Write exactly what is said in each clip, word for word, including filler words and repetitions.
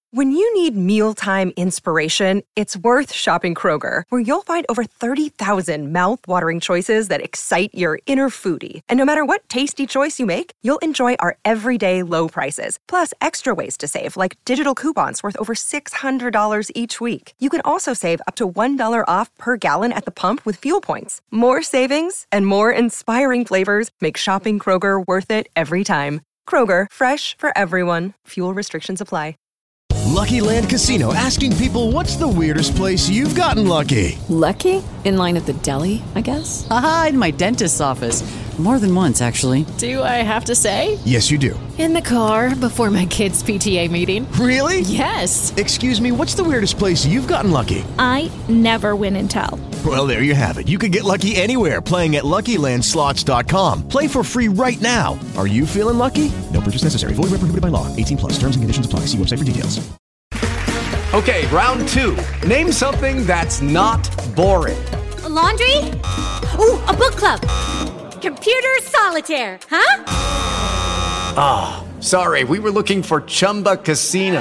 When you need mealtime inspiration, it's worth shopping Kroger, where you'll find over thirty thousand mouth-watering choices that excite your inner foodie. And no matter what tasty choice you make, you'll enjoy our everyday low prices, plus extra ways to save, like digital coupons worth over six hundred dollars each week. You can also save up to one dollar off per gallon at the pump with fuel points. More savings and more inspiring flavors make shopping Kroger worth it every time. Kroger, fresh for everyone. Fuel restrictions apply. Lucky Land Casino, asking people, what's the weirdest place you've gotten lucky? Lucky? In line at the deli, I guess? Aha, in my dentist's office. More than once, actually. Do I have to say? Yes, you do. In the car before my kids' P T A meeting. Really? Yes. Excuse me, what's the weirdest place you've gotten lucky? I never win and tell. Well, there you have it. You can get lucky anywhere, playing at Lucky Land Slots dot com. Play for free right now. Are you feeling lucky? No purchase necessary. Void where prohibited by law. eighteen plus. Terms and conditions apply. See website for details. Okay, round two. Name something that's not boring. A laundry? Ooh, a book club. Computer solitaire, huh? Ah, oh, sorry. We were looking for Chumba Casino.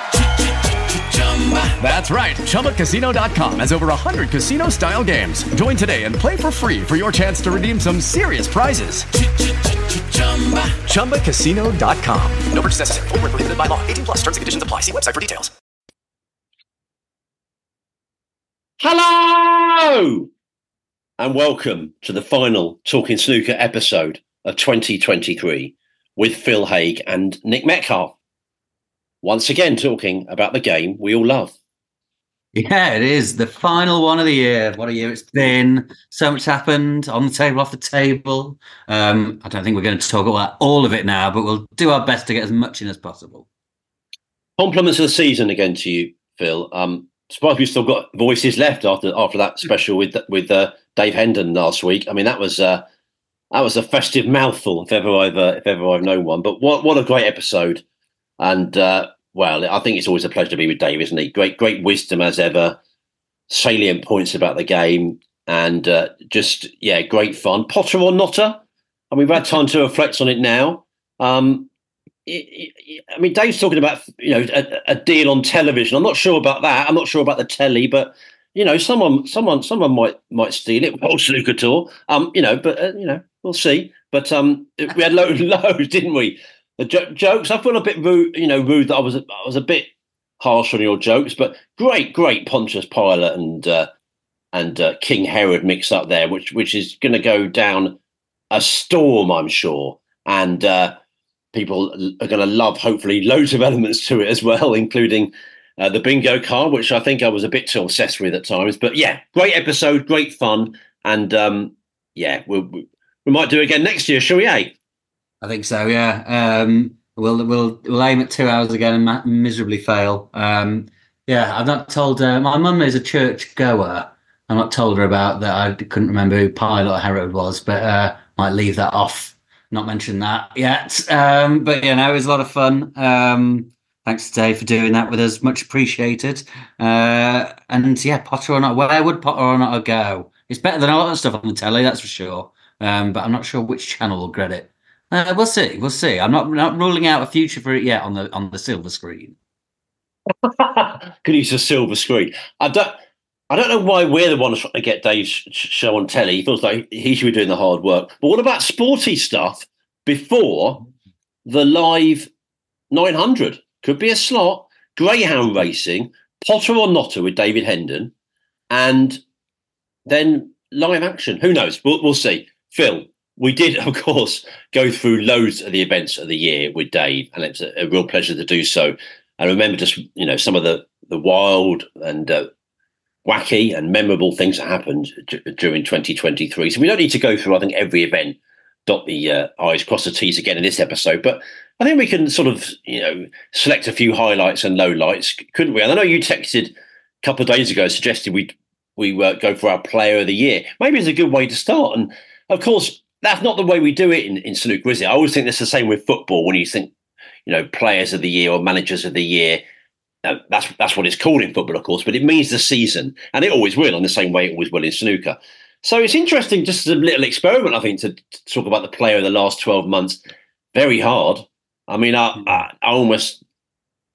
That's right. Chumba Casino dot com has over one hundred casino-style games. Join today and play for free for your chance to redeem some serious prizes. Chumba Casino dot com. No purchase necessary. Void where prohibited by law. eighteen plus. Terms and conditions apply. See website for details. Hello! And welcome to the final Talking Snooker episode of twenty twenty-three with Phil Haigh and Nick Metcalfe. Once again, talking about the game we all love. Yeah, it is the final one of the year. What a year it's been. So much happened on the table, off the table. Um, I don't think we're going to talk about all of it now, but we'll do our best to get as much in as possible. Compliments of the season again to you, Phil. Um, surprised we've still got voices left after after that special with with uh, Dave Hendon last week. I mean, that was uh, that was a festive mouthful if ever I've uh, if ever I've known one. But what what a great episode! And uh, well, I think it's always a pleasure to be with Dave, isn't he? Great great wisdom as ever, salient points about the game, and uh, just yeah, great fun. Potter or Notter? And we've had time to reflect on it now. Um, it, it, I mean, Dave's talking about you know a, a deal on television. I'm not sure about that. I'm not sure about the telly, but you know, someone, someone, someone might might steal it. Well, Snooker Tour, um, you know, but uh, you know, we'll see. But um, we had loads, loads, didn't we? The jo- jokes. I feel a bit rude, you know, rude that I was, I was a bit harsh on your jokes, but great, great Pontius Pilate and uh, and uh, King Herod mix up there, which which is going to go down a storm, I'm sure, and uh, people are going to love. Hopefully, loads of elements to it as well, including. Uh, the bingo card, which I think I was a bit too obsessed with at times. But yeah, great episode, great fun. And um, yeah, we'll, we we might do it again next year, shall we, eh? I think so, yeah. Um, we'll, we'll, we'll aim at two hours again and ma- miserably fail. Um, yeah, I've not told... Uh, my mum is a church goer. I've not told her about that. I couldn't remember who Pilate or Herod was, but uh, might leave that off. Not mention that yet. Um, but, yeah, no, it was a lot of fun. Um Thanks to Dave for doing that with us. Much appreciated. Uh, and yeah, Potter or not, where would Potter or not go? It's better than a lot of stuff on the telly, that's for sure. Um, but I'm not sure which channel will get it. Uh, we'll see. We'll see. I'm not not ruling out a future for it yet on the on the silver screen. Could use a silver screen. I don't. I don't know why we're the ones trying to get Dave's show on telly. He feels like he should be doing the hard work. But what about sporty stuff before the live nine hundred? Could be a slot, greyhound racing, Potter or Notter with David Hendon, and then live action. Who knows? We'll, we'll see. Phil, we did, of course, go through loads of the events of the year with Dave, and it's a, a real pleasure to do so. And remember just, you know, some of the, the wild and uh, wacky and memorable things that happened d- during twenty twenty-three. So we don't need to go through, I think, every event, dot the uh, I's, cross the T's again in this episode, but I think we can sort of, you know, select a few highlights and lowlights, couldn't we? And I know you texted a couple of days ago, suggested we we uh, go for our player of the year. Maybe it's a good way to start. And of course, that's not the way we do it in, in snooker, is it? I always think that's the same with football. When you think, you know, players of the year or managers of the year, uh, that's that's what it's called in football, of course, but it means the season, and it always will, in the same way it always will in snooker. So it's interesting, just as a little experiment, I think, to, to talk about the player of the last twelve months. Very hard. I mean, I, I, I almost,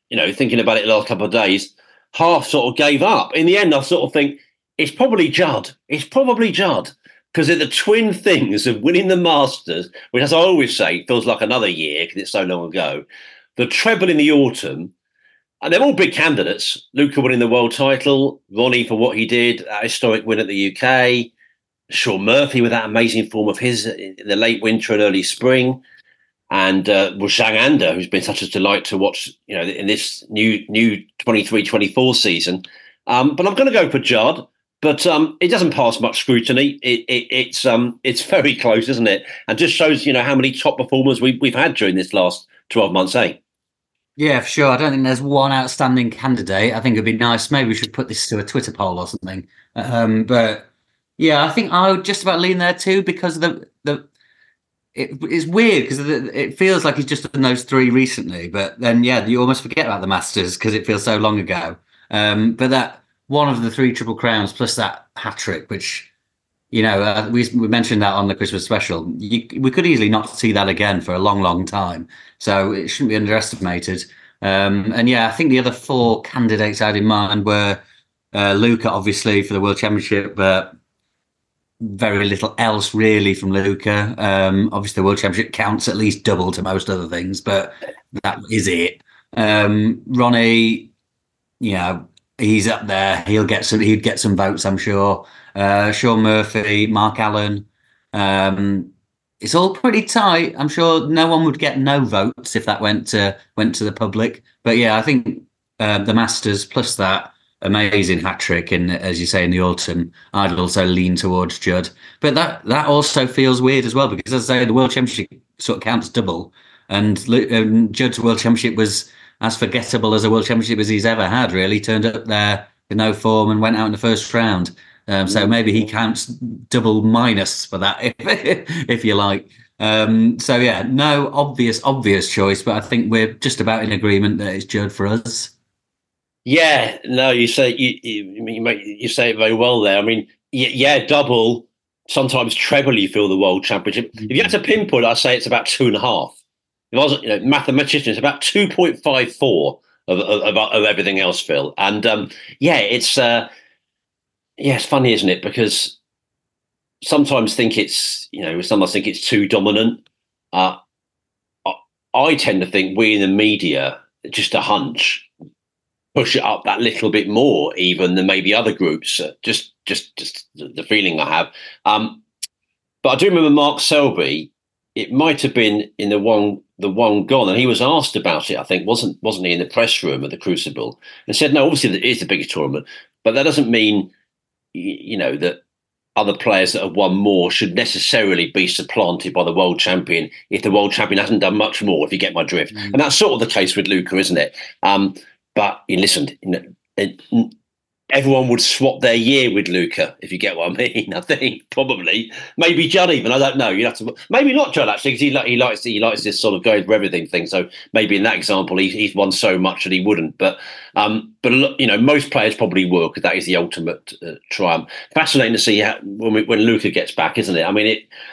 you know, thinking about it the last couple of days, half sort of gave up. In the end, I sort of think it's probably Judd. It's probably Judd. Because they're the twin things of winning the Masters, which, as I always say, feels like another year because it's so long ago. The treble in the autumn, and they're all big candidates. Luca winning the world title, Ronnie for what he did, that historic win at the U K, Sean Murphy with that amazing form of his in the late winter and early spring, and uh, well, Zhang Anda, who's been such a delight to watch, you know, in this new new twenty-three twenty-four season. Um, but I'm going to go for Judd. But um, it doesn't pass much scrutiny. It, it, it's um, it's very close, isn't it? And just shows, you know, how many top performers we've we've had during this last twelve months, eh? Yeah, for sure. I don't think there's one outstanding candidate. I think it'd be nice. Maybe we should put this to a Twitter poll or something. Um, but yeah, I think I would just about lean there too because the the it, it's weird because it feels like he's just done those three recently. But then yeah, you almost forget about the Masters because it feels so long ago. Um, but that. One of the three Triple Crowns plus that hat trick, which, you know, uh, we we mentioned that on the Christmas special. You, we could easily not see that again for a long, long time. So it shouldn't be underestimated. Um, and yeah, I think the other four candidates I had in mind were uh, Luca, obviously, for the World Championship, but very little else really from Luca. Um, obviously, the World Championship counts at least double to most other things, but that is it. Um, Ronnie, you know, he's up there. He'll get some. He'd get some votes, I'm sure. Uh, Sean Murphy, Mark Allen. Um, it's all pretty tight. I'm sure no one would get no votes if that went to went to the public. But yeah, I think uh, the Masters plus that amazing hat trick, in as you say in the autumn, I'd also lean towards Judd. But that that also feels weird as well because, as I say, the World Championship sort of counts double, and um, Judd's World Championship was as forgettable as a World Championship as he's ever had, really. Turned up there with no form and went out in the first round. Um, so maybe he counts double minus for that, if, if you like. Um, so, yeah, no obvious, obvious choice, but I think we're just about in agreement that it's Judd for us. Yeah, no, you say you you, you, make, you say it very well there. I mean, yeah, double, sometimes treble you feel the World Championship. Mm-hmm. If you had to pinpoint, I'd say it's about two and a half. If I was, you know, mathematician, it's about two point five four of, of, of everything else, Phil. And um, yeah, it's uh, yeah, it's funny, isn't it? Because sometimes think it's, you know, sometimes think it's too dominant. Uh, I, I tend to think we in the media, just a hunch, push it up that little bit more, even than maybe other groups. Uh, just, just, just the feeling I have. Um, but I do remember Mark Selby. It might have been in the one, the one gone, and he was asked about it. I think wasn't wasn't he in the press room at the Crucible, and said, "No, obviously it is the biggest tournament, but that doesn't mean, you know, that other players that have won more should necessarily be supplanted by the world champion if the world champion hasn't done much more." If you get my drift, mm. and that's sort of the case with Luca, isn't it? Um, but you listen, you know, it, everyone would swap their year with Luca, if you get what I mean. I think probably, maybe Judd even. I don't know. You have to, maybe not Judd actually, because he, he likes he likes this sort of going for everything thing. So maybe in that example, he, he's won so much that he wouldn't. But um, but you know, most players probably will, because that is the ultimate uh, triumph. Fascinating to see how, when we, when Luca gets back, isn't it? I mean,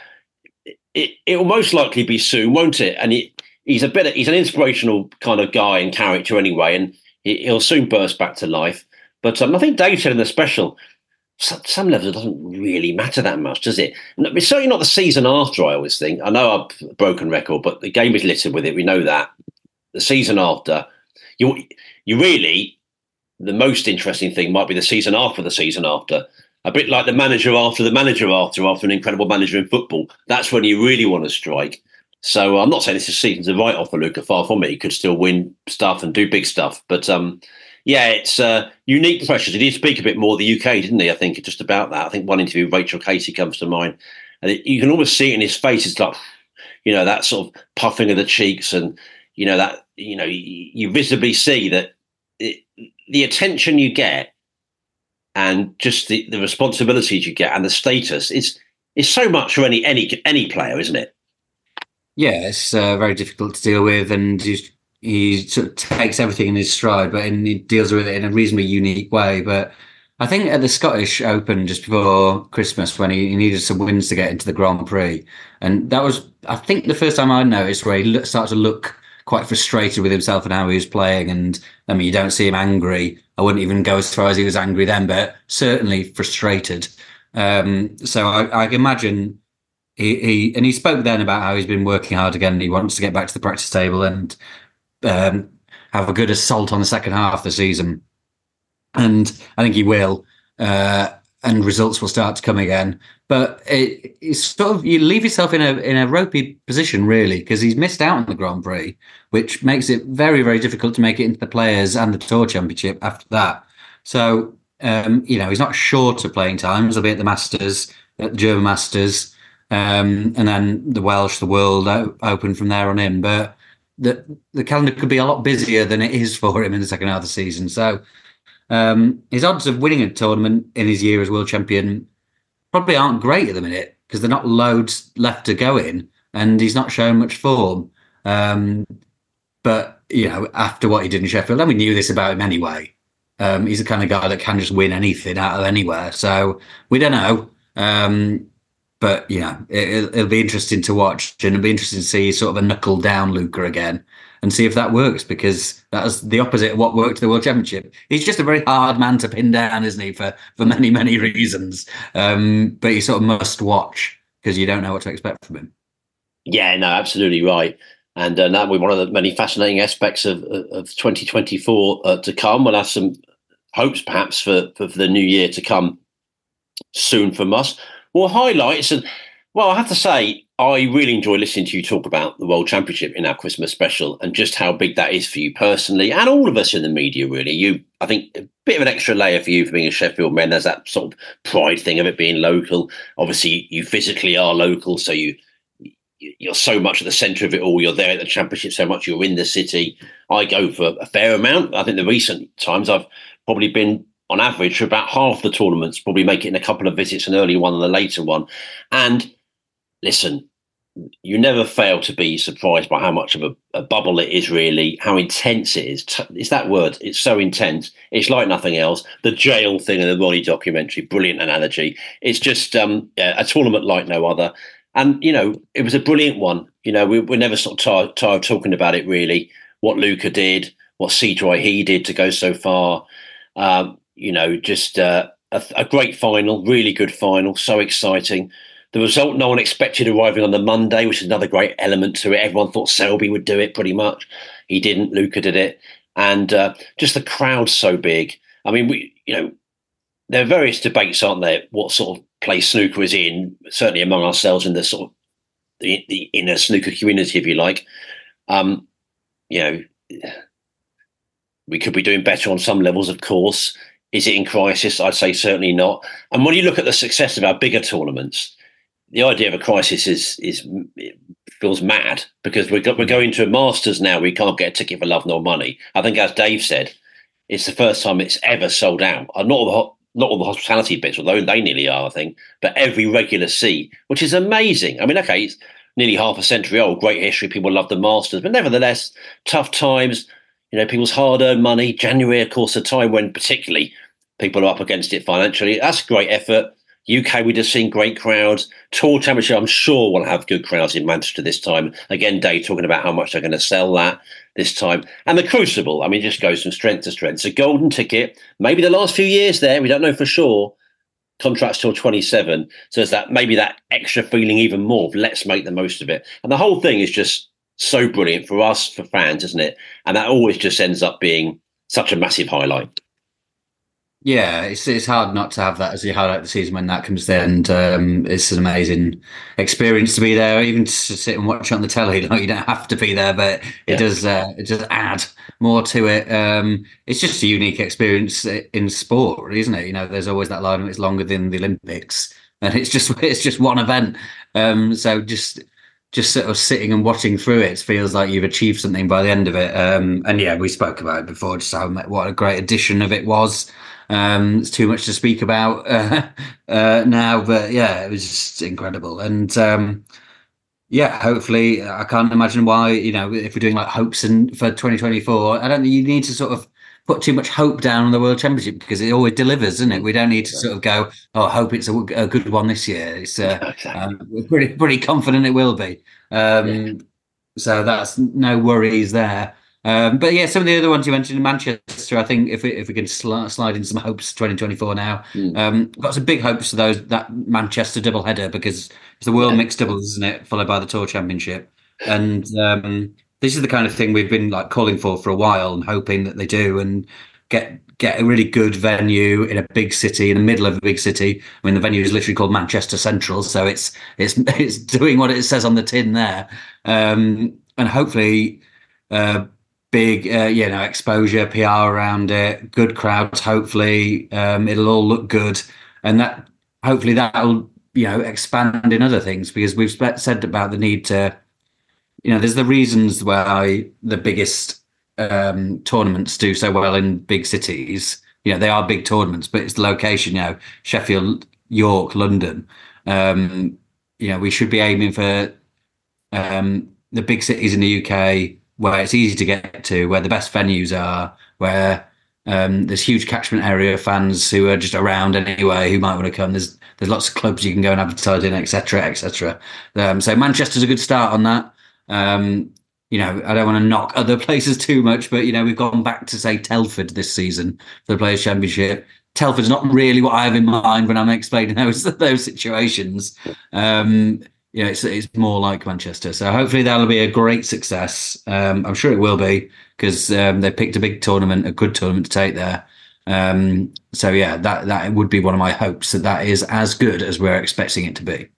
it it it will most likely be soon, won't it? And he, he's a bit he's an inspirational kind of guy and character anyway, and he, he'll soon burst back to life. But um, I think Dave said in the special, some, some levels it doesn't really matter that much, does it? It's certainly not the season after, I always think. I know I've a broken record, but the game is littered with it. We know that. The season after, you you really, the most interesting thing might be the season after the season after. A bit like the manager after the manager after, after an incredible manager in football. That's when you really want to strike. So I'm not saying this season's a write-off for Luca, far from it. He could still win stuff and do big stuff. But um, yeah, it's uh, unique pressures. He did speak a bit more of the U K, didn't he? I think just about that. I think one interview with Rachel Casey comes to mind. And it, you can almost see it in his face. It's like, you know, that sort of puffing of the cheeks, and, you know, that, you know, you, you visibly see that it, the attention you get and just the, the responsibilities you get and the status is is so much for any any any player, isn't it? Yeah, it's uh, very difficult to deal with, and he's, he sort of takes everything in his stride, but in, he deals with it in a reasonably unique way. But I think at the Scottish Open just before Christmas, when he, he needed some wins to get into the Grand Prix, and that was, I think, the first time I noticed where he look, started to look quite frustrated with himself and how he was playing. And I mean, you don't see him angry. I wouldn't even go as far as he was angry then, but certainly frustrated. Um, so I, I imagine he, he, and he spoke then about how he's been working hard again and he wants to get back to the practice table and um, have a good assault on the second half of the season. And I think he will, uh, and results will start to come again. But it, it's sort of, you leave yourself in a in a ropey position, really, because he's missed out on the Grand Prix, which makes it very, very difficult to make it into the Players and the Tour Championship after that. So, um, you know, he's not short of playing times. He'll be at the Masters, at the German Masters, um, and then the Welsh, the World Open from there on in. But the the calendar could be a lot busier than it is for him in the second half of the season. So, Um, his odds of winning a tournament in his year as world champion probably aren't great at the minute because there are not loads left to go in, and he's not showing much form. Um, but you know, after what he did in Sheffield, and we knew this about him anyway. Um, he's the kind of guy that can just win anything out of anywhere. So we don't know. Um, but you know, it, it'll be interesting to watch, and it'll be interesting to see sort of a knuckle down Luca again. And see if that works, because that's the opposite of what worked at the World Championship. He's just a very hard man to pin down, isn't he, for, for many, many reasons. Um, but you sort of must watch because you don't know what to expect from him. Yeah, no, absolutely right. And uh, that will be one of the many fascinating aspects of, of twenty twenty-four uh, to come. We'll have some hopes, perhaps, for, for, for the new year to come soon from us. Well, highlights, and well, I have to say, I really enjoy listening to you talk about the World Championship in our Christmas special and just how big that is for you personally and all of us in the media, really. You, I think, a bit of an extra layer for you for being a Sheffield man. There's that sort of pride thing of it being local. Obviously, you physically are local, so you, you're so much at the centre of it all. You're there at the Championship so much. You're in the city. I go for a fair amount. I think the recent times I've probably been, on average, for about half the tournaments, probably making a couple of visits, an early one and a later one. And listen, you never fail to be surprised by how much of a, a bubble it is, really, how intense it is. It's that word. It's so intense. It's like nothing else. The jail thing in the Ronnie documentary, brilliant analogy. It's just um, yeah, a tournament like no other. And, you know, it was a brilliant one. You know, we, we're never sort of tired, tired of talking about it, really, what Luca did, what Seadrive he did to go so far. Um, you know, just uh, a, a great final, really good final, so exciting. The result no one expected arriving on the Monday, which is another great element to it. Everyone thought Selby would do it pretty much. He didn't. Luca did it. And uh, just the crowd so big. I mean, we, you know, there are various debates, aren't there, what sort of place snooker is in, certainly among ourselves in the sort of the, the inner snooker community, if you like. Um, you know, we could be doing better on some levels, of course. Is it in crisis? I'd say certainly not. And when you look at the success of our bigger tournaments, the idea of a crisis is is it feels mad because we're, we're going to a Masters now. We can't get a ticket for love nor money. I think, as Dave said, it's the first time it's ever sold out. Not all the, not all the hospitality bits, although they nearly are, I think, but every regular seat, which is amazing. I mean, okay, it's nearly half a century old, great history. People love the Masters, but nevertheless, tough times, you know, people's hard-earned money. January, of course, a time when particularly people are up against it financially. That's a great effort. U K, we've just seen great crowds. Tour Championship, I'm sure we'll have good crowds in Manchester this time. Again, Dave talking about how much they're going to sell that this time. And the Crucible, I mean, it just goes from strength to strength. It's a golden ticket. Maybe the last few years there, we don't know for sure. Contracts till twenty-seven. So there's that, maybe that extra feeling even more of let's make the most of it. And the whole thing is just so brilliant for us, for fans, isn't it? And that always just ends up being such a massive highlight. Yeah, it's it's hard not to have that as you highlight the season when that comes there, and um, it's an amazing experience to be there, even to sit and watch it on the telly. Like, you don't have to be there, but it yeah. does uh, it does add more to it. Um, it's just a unique experience in sport, isn't it? You know, there's always that line: it's longer than the Olympics, and it's just it's just one event. Um, so just just sort of sitting and watching through it feels like you've achieved something by the end of it. Um, and yeah, we spoke about it before, just how what a great addition of it was. Um, it's too much to speak about uh, uh, now, but yeah, it was just incredible. And um, yeah, hopefully, I can't imagine why, you know, if we're doing like hopes and for twenty twenty-four, I don't think you need to sort of put too much hope down on the World Championship because it always delivers, isn't it? We don't need to sort of go, oh, I hope it's a, a good one this year. It's uh, um, we're pretty pretty confident it will be. Um, so that's no worries there. Um, but yeah, some of the other ones you mentioned in Manchester, I think if we, if we can sl- slide in some hopes twenty twenty-four now, mm. um, got some big hopes for those that Manchester double header because it's the World yeah. Mixed Doubles, isn't it? Followed by the Tour Championship, and um, this is the kind of thing we've been like calling for for a while and hoping that they do and get get a really good venue in a big city in the middle of a big city. I mean, the venue is literally called Manchester Central, so it's it's it's doing what it says on the tin there, um, and hopefully. Uh, Big, uh, you know, exposure, P R around it, good crowds. Hopefully, um, it'll all look good, and that hopefully that'll you know expand in other things because we've sp- said about the need to, you know, there's the reasons why the biggest um, tournaments do so well in big cities. You know, they are big tournaments, but it's the location. You know, Sheffield, York, London. Um, you know, we should be aiming for um, the big cities in the U K. Where it's easy to get to, where the best venues are, where um, there's huge catchment area of fans who are just around anyway, who might want to come. There's there's lots of clubs you can go and advertise in, et cetera, et cetera. Um, so Manchester's a good start on that. Um, you know, I don't want to knock other places too much, but you know, we've gone back to say Telford this season for the Players' Championship. Telford's not really what I have in mind when I'm explaining those those situations. Um, You know, it's it's more like Manchester. So hopefully that'll be a great success. Um, I'm sure it will be because um, they picked a big tournament, a good tournament to take there. Um, so yeah, that that would be one of my hopes that that is as good as we're expecting it to be.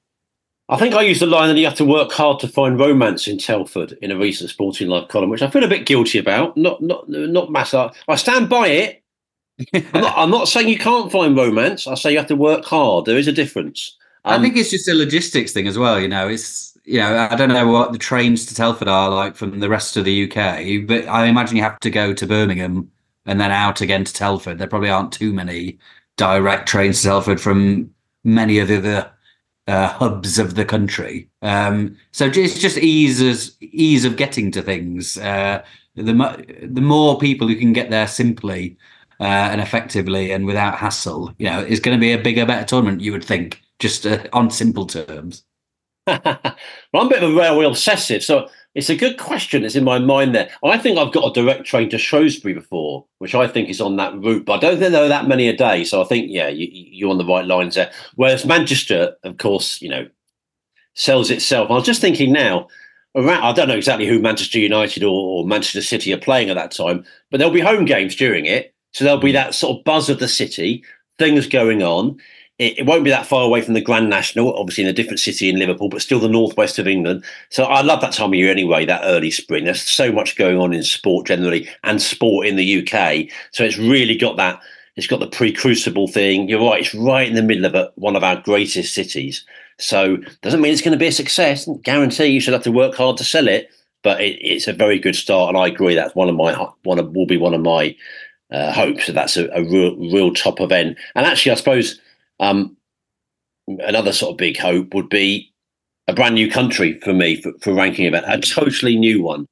I think I used the line that you have to work hard to find romance in Telford in a recent Sporting Life column, which I feel a bit guilty about. Not not not massive. I stand by it. I'm not, I'm not saying you can't find romance. I say you have to work hard. There is a difference. Um, I think it's just a logistics thing as well. You know, it's, you know, I don't know what the trains to Telford are like from the rest of the U K, but I imagine you have to go to Birmingham and then out again to Telford. There probably aren't too many direct trains to Telford from many of the other uh, hubs of the country. Um, so it's just ease, as, ease of getting to things. Uh, the, the more people who can get there simply uh, and effectively and without hassle, you know, is going to be a bigger, better tournament, you would think. Just uh, on simple terms. Well, I'm a bit of a railway obsessive, so it's a good question that's in my mind there. I think I've got a direct train to Shrewsbury before, which I think is on that route, but I don't think there are that many a day. So I think, yeah, you, you're on the right lines there. Whereas Manchester, of course, you know, sells itself. I was just thinking now, around, I don't know exactly who Manchester United or, or Manchester City are playing at that time, but there'll be home games during it. So there'll be that sort of buzz of the city, things going on. It won't be that far away from the Grand National, obviously in a different city in Liverpool, but still the northwest of England. So I love that time of year anyway, that early spring. There's so much going on in sport generally and sport in the U K. So it's really got that, it's got the pre-crucible thing. You're right, it's right in the middle of a, one of our greatest cities. So doesn't mean it's going to be a success. Guarantee you should have to work hard to sell it, but it, it's a very good start. And I agree that's one of my, one of, will be one of my uh, hopes that that's a, a real, real top event. And actually, I suppose, Um, another sort of big hope would be a brand new country for me for, for ranking event, a totally new one,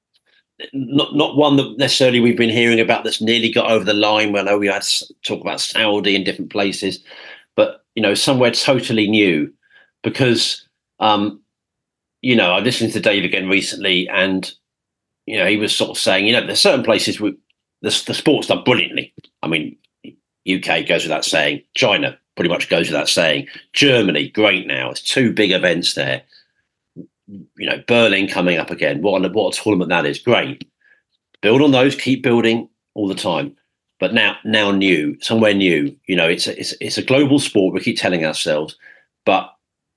not not one that necessarily we've been hearing about that's nearly got over the line. I know we had to talk about Saudi in different places, but you know, somewhere totally new because um, you know, I listened to Dave again recently, and you know, he was sort of saying, you know, there's certain places where the, the sport's done brilliantly. I mean, U K goes without saying, China pretty much goes without saying. Germany, great now. It's two big events there. You know, Berlin coming up again. What a, what a tournament that is. Great. Build on those. Keep building all the time. But now, now new, somewhere new. You know, it's a, it's it's a global sport. We keep telling ourselves, but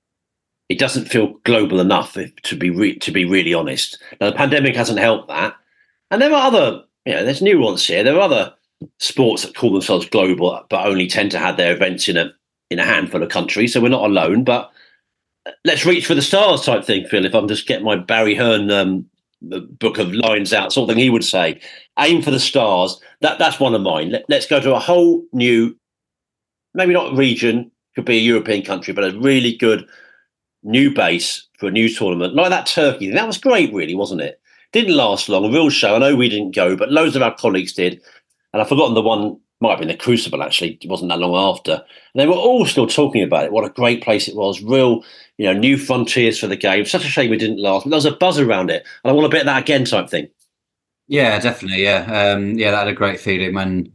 it doesn't feel global enough if, to be re, to be really honest. Now, the pandemic hasn't helped that, and there are other. You know, there's nuance here. There are other sports that call themselves global, but only tend to have their events in a in a handful of countries. So we're not alone. But let's reach for the stars type thing, Phil. If I'm just getting my Barry Hearn um, book of lines out, something he would say, aim for the stars. That that's one of mine. Let, let's go to a whole new, maybe not region, could be a European country, but a really good new base for a new tournament, like that Turkey thing. That was great, really, wasn't it? Didn't last long. A real show. I know we didn't go, but loads of our colleagues did. And I've forgotten the one might have been the Crucible, actually. It wasn't that long after. And they were all still talking about it. What a great place it was. Real, you know, new frontiers for the game. Such a shame it didn't last. But there was a buzz around it. And I want a bit of that again type thing. Yeah, definitely. Yeah. Um, yeah, that had a great feeling when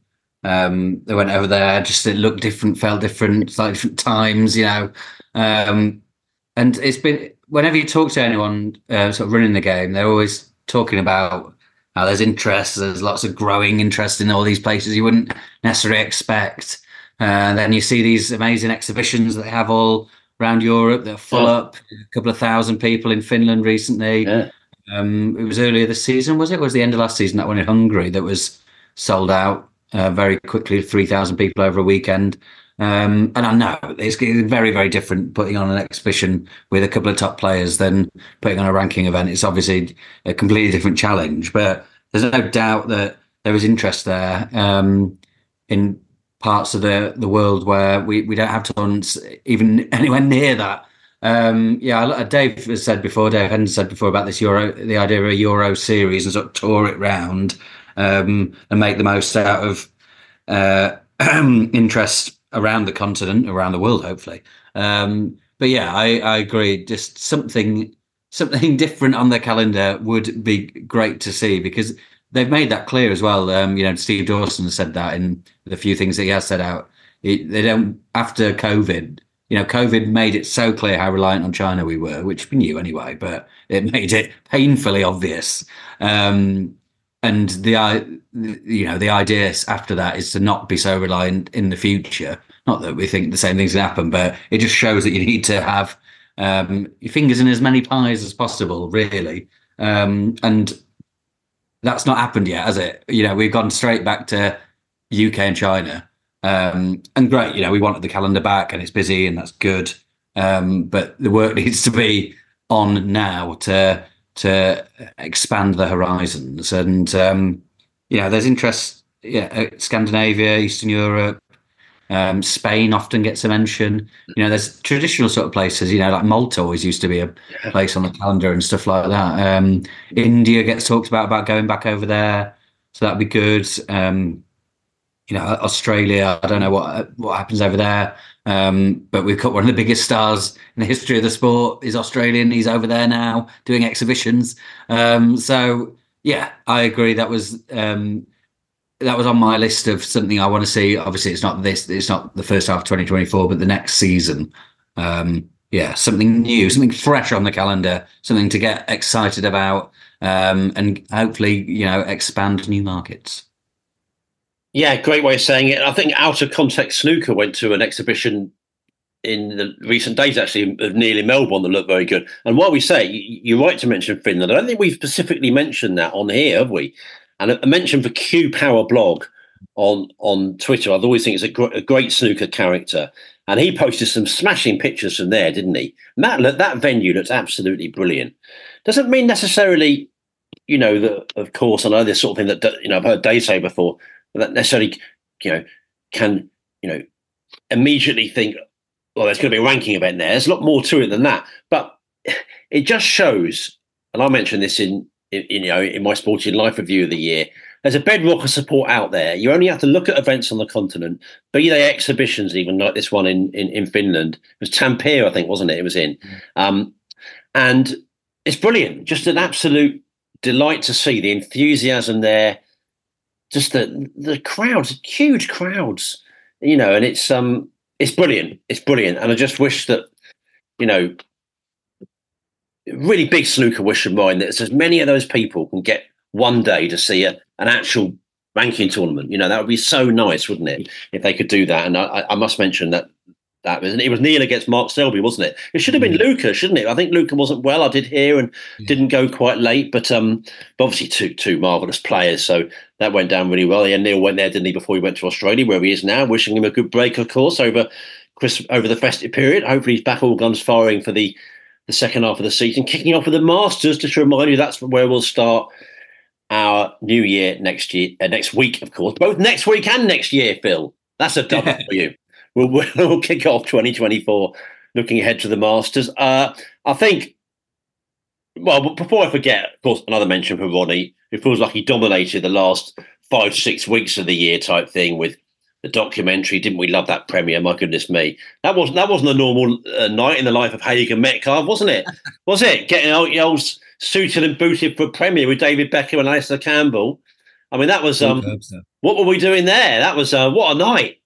um, they went over there. Just it looked different, felt different, like different times, you know. Um, and it's been, whenever you talk to anyone uh, sort of running the game, they're always talking about how there's interest, there's lots of growing interest in all these places you wouldn't necessarily expect. Uh, and then you see these amazing exhibitions that they have all around Europe that are full yeah. up. A couple of thousand people in Finland recently. Yeah. Um, it was earlier this season, was it? Or was the end of last season, that one in Hungary that was sold out uh, very quickly, three thousand people over a weekend. Um, and I know it's very, very different putting on an exhibition with a couple of top players than putting on a ranking event. It's obviously a completely different challenge, but there's no doubt that there is interest there um, in parts of the, the world where we, we don't have tons even anywhere near that. Um, yeah, Dave has said before, Dave Hendon said before about this Euro, the idea of a Euro series and sort of tour it round um, and make the most out of uh, interest around the continent, around the world, hopefully. Um, but yeah, I, I agree. Just something something different on the calendar would be great to see, because they've made that clear as well. Um, you know, Steve Dawson said that in the few things that he has said out. It, they don't, after COVID, you know, COVID made it so clear how reliant on China we were, which we knew anyway, but it made it painfully obvious. Um, and the, you know, the idea after that is to not be so reliant in the future. Not that we think the same things can happen, but it just shows that you need to have um, your fingers in as many pies as possible, really. Um, and that's not happened yet, has it? You know, we've gone straight back to U K and China. Um, and great, you know, we wanted the calendar back and it's busy and that's good. Um, but the work needs to be on now to to expand the horizons. And, um, you know, there's interest, yeah, Scandinavia, Eastern Europe, um, Spain often gets a mention. You know, there's traditional sort of places, you know, like Malta always used to be a place on the calendar and stuff like that. Um, India gets talked about, about going back over there. So that'd be good. Um, You know, Australia, I don't know what what happens over there. Um, but we've got one of the biggest stars in the history of the sport. He's Australian. He's over there now doing exhibitions. Um, so, yeah, I agree. That was um, that was on my list of something I want to see. Obviously, it's not this. It's not the first half of twenty twenty-four, but the next season. Um, yeah, something new, something fresh on the calendar, something to get excited about, um, and hopefully, you know, expand new markets. Yeah, great way of saying it. I think Out of Context Snooker went to an exhibition in the recent days, actually, of Neil in Melbourne that looked very good. And while we say, you're right to mention Finland, I don't think we've specifically mentioned that on here, have we? And a mention for Q Power Blog on, on Twitter. I've always think it's a, gr- a great snooker character. And he posted some smashing pictures from there, didn't he? And that, that venue looks absolutely brilliant. Doesn't mean necessarily, you know, that, of course, I know this sort of thing that, you know, I've heard Dave say before, that necessarily, you know, can, you know, immediately think, well, there's going to be a ranking event there. There's a lot more to it than that. But it just shows, and I mentioned this in, in, in you know, in my Sporting Life review of the year, there's a bedrock of support out there. You only have to look at events on the continent, be they exhibitions, even like this one in, in, in Finland. It was Tampere, I think, wasn't it? It was in. Mm. Um, and it's brilliant. Just an absolute delight to see the enthusiasm there. Just the the crowds, huge crowds, you know, and it's um it's brilliant. It's brilliant. And I just wish that, you know, really big snooker wish of mine that as many of those people can get one day to see a, an actual ranking tournament. You know, that would be so nice, wouldn't it, if they could do that? And I, I must mention that that was it was Neil against Mark Selby, wasn't it? It should have been Luca, shouldn't it? I think Luca wasn't well. I did hear and yeah. didn't go quite late, but um, obviously two two marvellous players, so that went down really well. Yeah, Neil went there, didn't he, before he went to Australia, where he is now. Wishing him a good break, of course, over Chris over the festive period. Hopefully, he's back all guns firing for the the second half of the season, kicking off with the Masters. Just to remind you, that's where we'll start our new year next year, uh, next week, of course, both next week and next year. Phil, that's a double for you. We'll, we'll kick off twenty twenty-four looking ahead to the Masters. Uh, I think, well, before I forget, of course, another mention for Ronnie, who feels like he dominated the last five, six weeks of the year type thing with the documentary. Didn't we love that premiere? My goodness me, that wasn't that wasn't a normal uh, night in the life of Hagen Metcalf, wasn't it? Was it getting old, old suited and booted for a premiere with David Beckham and Alistair Campbell? I mean, that was um, what were we doing there? That was uh, what a night.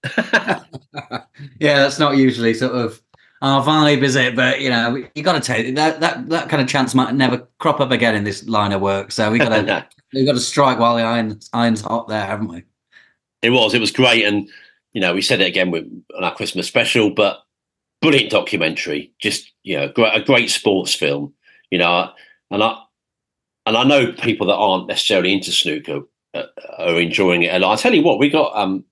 Yeah, that's not usually sort of our vibe, is it? But you know, you got to take it. that that that kind of chance might never crop up again in this line of work. So we got to no. we've got to strike while the iron iron's hot there, haven't we? It was, it was great. And, you know, we said it again with, on our Christmas special, but brilliant documentary, just, you know, great, a great sports film, you know, and I, and I know people that aren't necessarily into snooker uh, are enjoying it a lot. I tell you what, we got um,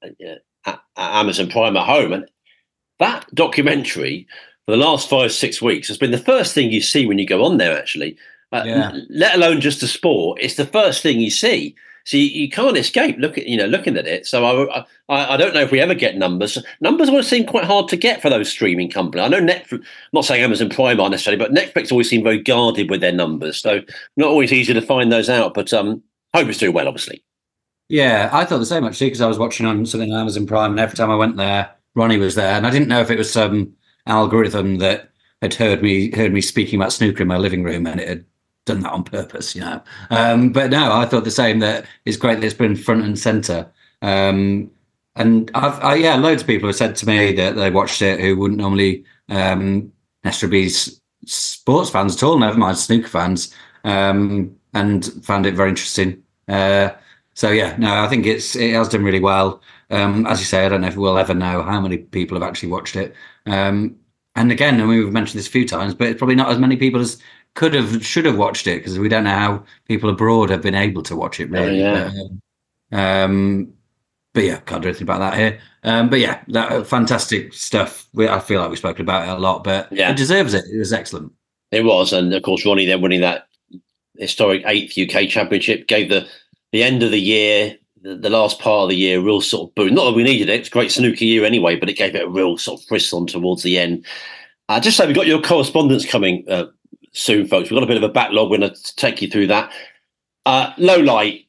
uh, Amazon Prime at home, and that documentary for the last five, six weeks has been the first thing you see when you go on there, actually, uh, yeah. let alone just the sport. It's the first thing you see. So you, you can't escape look at you know looking at it. So I, I I don't know if we ever get numbers. Numbers always seem quite hard to get for those streaming companies. I know Netflix. I'm not saying Amazon Prime are necessarily, but Netflix always seem very guarded with their numbers. So not always easy to find those out. But um, hope it's doing well, obviously. Yeah, I thought the same actually because I was watching on something on Amazon Prime, and every time I went there, Ronnie was there, and I didn't know if it was some algorithm that had heard me heard me speaking about snooker in my living room, and it had done that on purpose, you know. Um, but no, I thought the same, that it's great that it's been front and centre. Um, and I've, I, yeah, loads of people have said to me that they watched it who wouldn't normally um, necessarily be s- sports fans at all, never mind snooker fans, um, and found it very interesting. Uh, so yeah, no, I think it's it has done really well. Um, as you say, I don't know if we'll ever know how many people have actually watched it. Um, and again, I mean, we've mentioned this a few times, but it's probably not as many people as could have, should have watched it, because we don't know how people abroad have been able to watch it, really. Oh, yeah. But, um, but yeah, can't do anything about that here. Um, but yeah, that uh, fantastic stuff. We, I feel like we've spoken about it a lot, but yeah. It deserves it. It was excellent. It was, and of course, Ronnie then winning that historic eighth U K Championship gave the the end of the year, the, the last part of the year, a real sort of boom. Not that we needed it; it's a great snooker year anyway, but it gave it a real sort of frisson towards the end. Uh, just so we got your correspondence coming. Uh, Soon, folks. We've got a bit of a backlog. We're going to take you through that. Uh, low light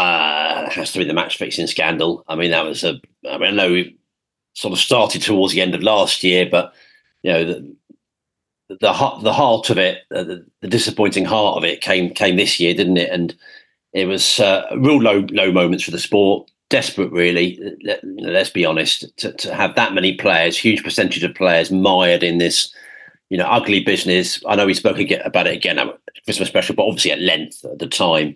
uh, has to be the match fixing scandal. I mean, that was a. I mean, I know we sort of started towards the end of last year, but you know, the the heart, the heart of it, uh, the, the disappointing heart of it came came this year, didn't it? And it was uh, real low low moments for the sport. Desperate, really. Let, you know, let's be honest. To, to have that many players, huge percentage of players mired in this, you know, ugly business. I know we spoke again about it again at Christmas special, but obviously at length at the time.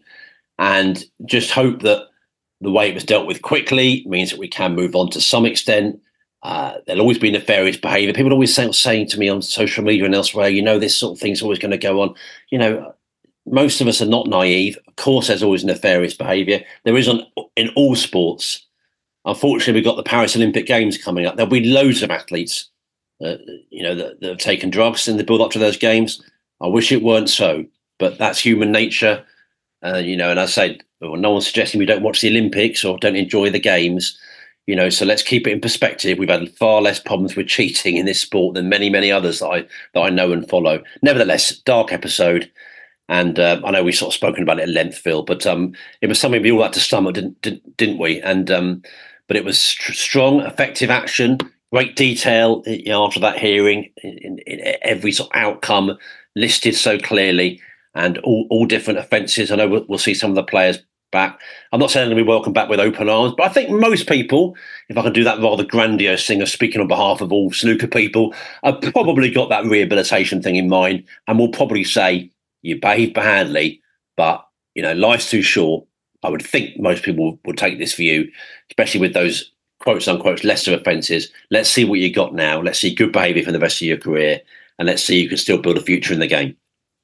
And just hope that the way it was dealt with quickly means that we can move on to some extent. Uh, there'll always be nefarious behaviour. People are always say, saying to me on social media and elsewhere, you know, this sort of thing's always going to go on. You know, most of us are not naive. Of course, there's always nefarious behaviour. There is on, in all sports. Unfortunately, we've got the Paris Olympic Games coming up. There'll be loads of athletes Uh, you know, that, that have taken drugs in the build up to those games. I wish it weren't so, but that's human nature. Uh, you know, and I say, well, no one's suggesting we don't watch the Olympics or don't enjoy the games. You know, so let's keep it in perspective. We've had far less problems with cheating in this sport than many, many others that I that I know and follow. Nevertheless, dark episode, and uh, I know we've sort of spoken about it at length, Phil, but um, it was something we all had to stomach, didn't didn't, didn't we? And um, but it was st- strong, effective action. Great detail, you know, after that hearing, in, in every sort of outcome listed so clearly, and all, all different offences. I know we'll, we'll see some of the players back. I'm not saying they're going to be welcomed back with open arms, but I think most people, if I can do that rather grandiose thing of speaking on behalf of all snooker people, have probably got that rehabilitation thing in mind, and will probably say, you behaved badly, but, you know, life's too short. I would think most people would take this view, especially with those quotes unquote lesser offences. Let's see what you got now. Let's see good behaviour for the rest of your career, and let's see you can still build a future in the game.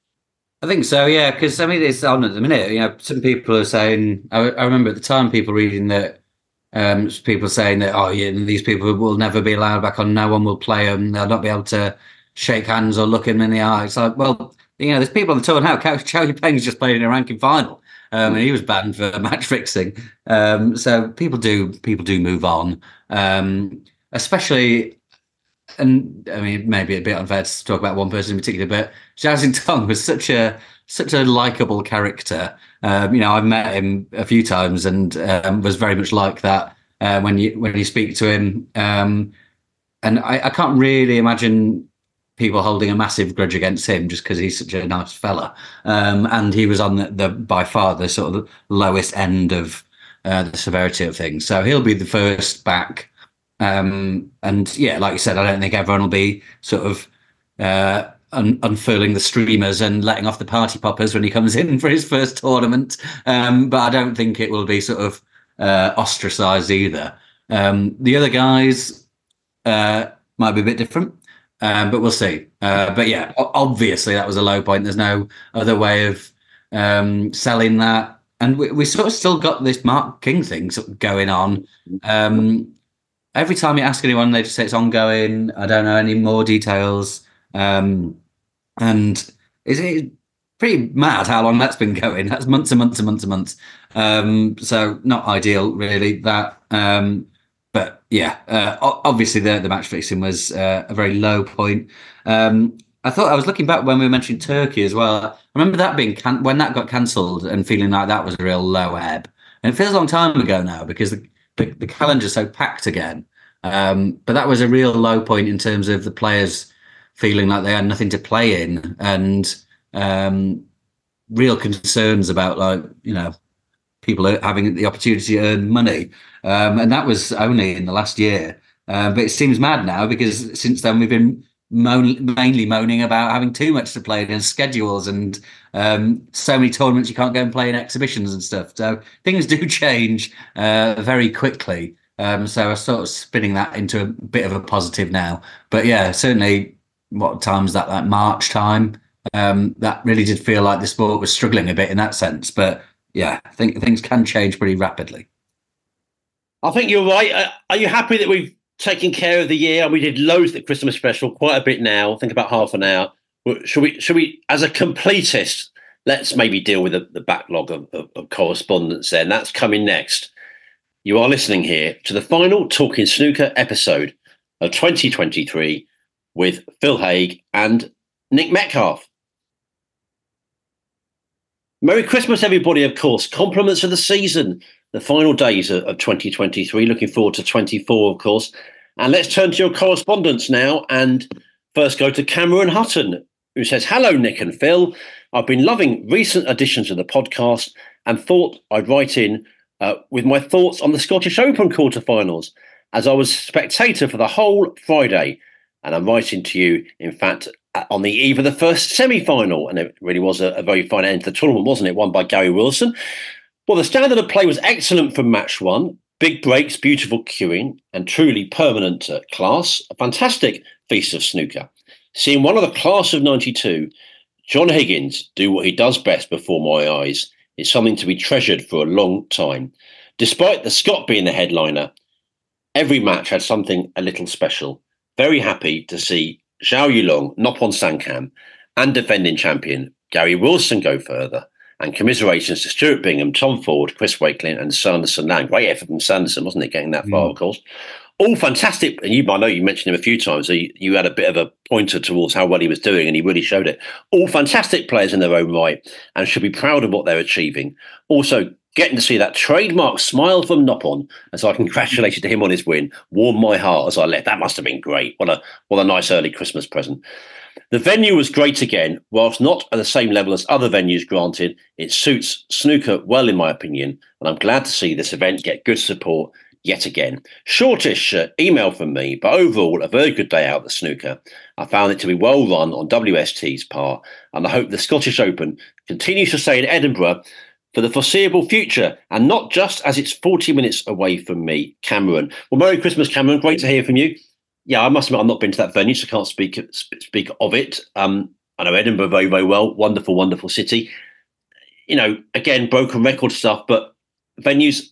I think so, yeah, because I mean it's on at the minute. You know, some people are saying. I, I remember at the time people reading that, um, people saying that, oh yeah, these people will never be allowed back on. No one will play them. They'll not be able to shake hands or look them in the eye. It's like, well, you know, there's people on the tour now. Chow Yupeng's just played in a ranking final. Um, and he was banned for match fixing. Um, so people do people do move on, um, especially. And I mean, maybe a bit unfair to talk about one person in particular, but Zhao Xintong was such a such a likable character. Um, you know, I've met him a few times and um, was very much like that uh, when you when you speak to him. Um, and I, I can't really imagine people holding a massive grudge against him just because he's such a nice fella. Um, and he was on the, the by far the sort of lowest end of uh, the severity of things. So he'll be the first back. Um, and yeah, like you said, I don't think everyone will be sort of uh, un- unfurling the streamers and letting off the party poppers when he comes in for his first tournament. Um, but I don't think it will be sort of uh, ostracised either. Um, the other guys uh, might be a bit different. Um, but we'll see. Uh, but yeah, obviously that was a low point. There's no other way of um, selling that. And we, we sort of still got this Mark King thing sort of going on. Um, every time you ask anyone, they just say it's ongoing. I don't know any more details. Um, and it's, it's pretty mad how long that's been going. That's months and months and months and months. Um, so not ideal, really, that. Um, But yeah, uh, obviously the the match fixing was uh, a very low point. Um, I thought I was looking back when we mentioned Turkey as well. I remember that being can- when that got cancelled and feeling like that was a real low ebb. And it feels a long time ago now because the the, the calendar's so packed again. Um, but that was a real low point in terms of the players feeling like they had nothing to play in and um, real concerns about, like, you know, people are having the opportunity to earn money. Um, and that was only in the last year. Uh, but it seems mad now because since then we've been moan- mainly moaning about having too much to play in schedules and um, so many tournaments you can't go and play in exhibitions and stuff. So things do change uh, very quickly. Um, so I'm sort of spinning that into a bit of a positive now. But yeah, certainly what time is that, like March time? Um, that really did feel like the sport was struggling a bit in that sense. But yeah, I think things can change pretty rapidly. I think you're right. Uh, are you happy that we've taken care of the year? We did loads at the Christmas special, quite a bit now. I think about half an hour. Should we, should we, as a completist, let's maybe deal with the, the backlog of, of, of correspondence then. That's coming next. You are listening here to the final Talking Snooker episode of twenty twenty-three with Phil Haigh and Nick Metcalfe. Merry Christmas, everybody, of course. Compliments of the season. The final days of, of twenty twenty-three. Looking forward to twenty-four, of course. And let's turn to your correspondence now. And first go to Cameron Hutton, who says, hello, Nick and Phil. I've been loving recent additions of the podcast and thought I'd write in uh, with my thoughts on the Scottish Open quarterfinals, as I was spectator for the whole Friday. And I'm writing to you, in fact, on the eve of the first semi-final. And it really was a, a very fine end to the tournament, wasn't it? Won by Gary Wilson. Well, the standard of play was excellent from match one. Big breaks, beautiful cueing, and truly permanent uh, class. A fantastic feast of snooker. Seeing one of the class of ninety-two, John Higgins, do what he does best before my eyes is something to be treasured for a long time. Despite the Scot being the headliner, every match had something a little special. Very happy to see Zhao Yulong, Noppon Sankam, and defending champion Gary Wilson go further. And commiserations to Stuart Bingham, Tom Ford, Chris Wakelin, and Sanderson Lang. Great effort from Sanderson, wasn't it, getting that far, mm. of course. All fantastic. And you, I know you mentioned him a few times, so you, you had a bit of a pointer towards how well he was doing, and he really showed it. All fantastic players in their own right and should be proud of what they're achieving. Also, getting to see that trademark smile from Noppon as I congratulated him on his win warmed my heart as I left. That must have been great. What a what a nice early Christmas present. The venue was great again. Whilst not at the same level as other venues, granted, it suits snooker well, in my opinion, and I'm glad to see this event get good support yet again. Shortish uh, email from me, but overall a very good day out at the snooker. I found it to be well run on W S T's part, and I hope the Scottish Open continues to stay in Edinburgh for the foreseeable future, and not just as it's forty minutes away from me, Cameron. Well, Merry Christmas, Cameron. Great to hear from you. Yeah, I must admit I've not been to that venue, so I can't speak speak of it. Um, I know Edinburgh very, very well. Wonderful, wonderful city. You know, again, broken record stuff, but venues,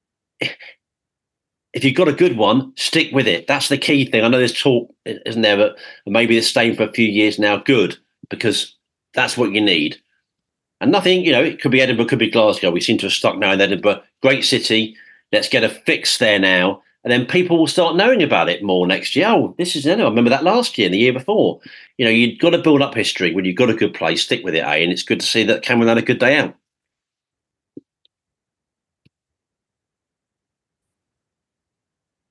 if you've got a good one, stick with it. That's the key thing. I know there's talk, isn't there, but maybe it's staying for a few years now. Good, because that's what you need. And nothing, you know, it could be Edinburgh, could be Glasgow. We seem to have stuck now in Edinburgh. Great city. Let's get a fix there now. And then people will start knowing about it more next year. Oh, this is, you know, I remember that last year and the year before. You know, you've got to build up history. When you've got a good place, stick with it, eh? And it's good to see that Cameron had a good day out.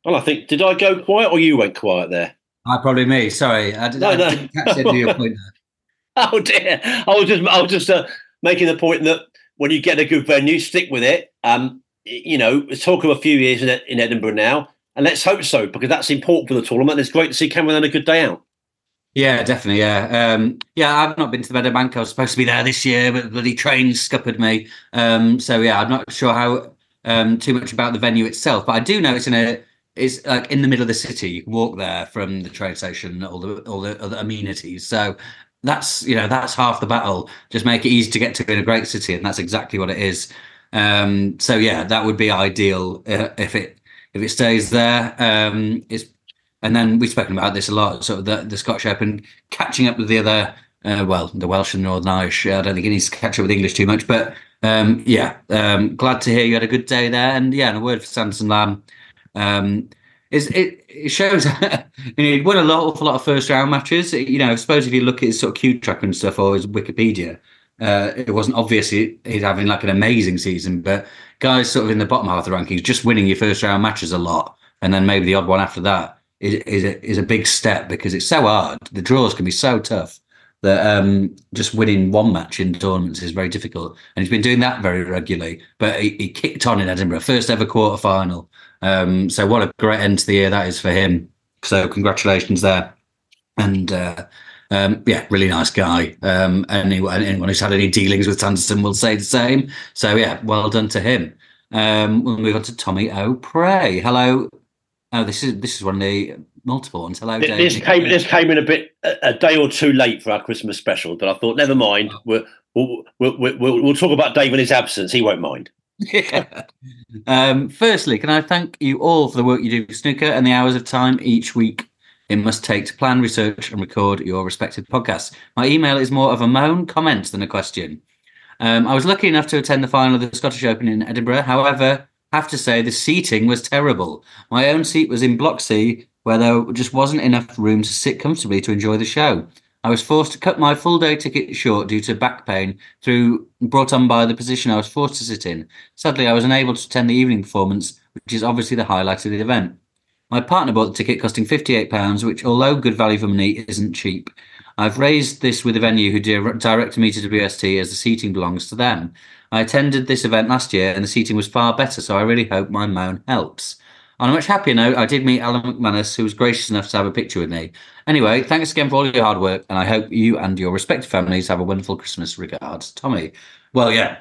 Well, I think, did I go quiet or you went quiet there? I probably me. Sorry, I, did, No, I no. didn't catch it to your point there. Oh dear! I was just, I was just uh, making the point that when you get a good venue, stick with it. Um, you know, it's talk of a few years in, in Edinburgh now, and let's hope so because that's important for the tournament. It's great to see Cameron on a good day out. Yeah, definitely. Yeah, um, yeah. I've not been to the Meadowbank. I was supposed to be there this year, but the bloody train scuppered me. Um, so yeah, I'm not sure how um, too much about the venue itself, but I do know it's in a it's like in the middle of the city. You can walk there from the train station, all the all the other amenities. So that's you know that's half the battle. Just make it easy to get to in a great city, and that's exactly what it is. Um, so yeah, that would be ideal uh, if it if it stays there. Um, it's And then we've spoken about this a lot, sort of the, the Scottish Open catching up with the other, uh, well, the Welsh and Northern Irish. I don't think it needs to catch up with English too much, but um, yeah, um, glad to hear you had a good day there. And yeah, and a word for Sanderson Lamb. Um, is it, it shows you know, he'd won a lot, awful lot of first round matches. You know, I suppose if you look at his sort of Q tracker and stuff or his Wikipedia, uh, it wasn't obvious he, he's having like an amazing season, but guys sort of in the bottom half of the rankings, just winning your first round matches a lot, and then maybe the odd one after that. Is, is a is a big step because it's so hard. The draws can be so tough that um, just winning one match in tournaments is very difficult. And he's been doing that very regularly. But he, he kicked on in Edinburgh, first ever quarter final. Um, so what a great end to the year that is for him. So congratulations there. And uh, um, yeah, really nice guy. Um, anyone, anyone who's had any dealings with Sanderson will say the same. So yeah, well done to him. Um, we'll move on to Tommy O'Prey. Hello. Oh, this is this is one of the multiple ones. Hello, Dave. This came this came in a bit a, a day or two late for our Christmas special, but I thought never mind. We'll we'll we'll, we'll, we'll talk about Dave in his absence. He won't mind. Yeah. Um, firstly, can I thank you all for the work you do for snooker and the hours of time each week it must take to plan, research, and record your respective podcasts. My email is more of a moan comment than a question. Um, I was lucky enough to attend the final of the Scottish Open in Edinburgh. However, have to say the seating was terrible. My own seat was in Block C, where there just wasn't enough room to sit comfortably to enjoy the show. I was forced to cut my full day ticket short due to back pain through brought on by the position I was forced to sit in. Sadly, I was unable to attend the evening performance, which is obviously the highlight of the event. My partner bought the ticket costing fifty-eight pounds, which, although good value for money, isn't cheap. I've raised this with the venue who di- directed me to W S T as the seating belongs to them. I attended this event last year and the seating was far better, so I really hope my moan helps. On a much happier note, I did meet Alan McManus, who was gracious enough to have a picture with me. Anyway, thanks again for all your hard work, and I hope you and your respective families have a wonderful Christmas. Regards, Tommy. Well, yeah,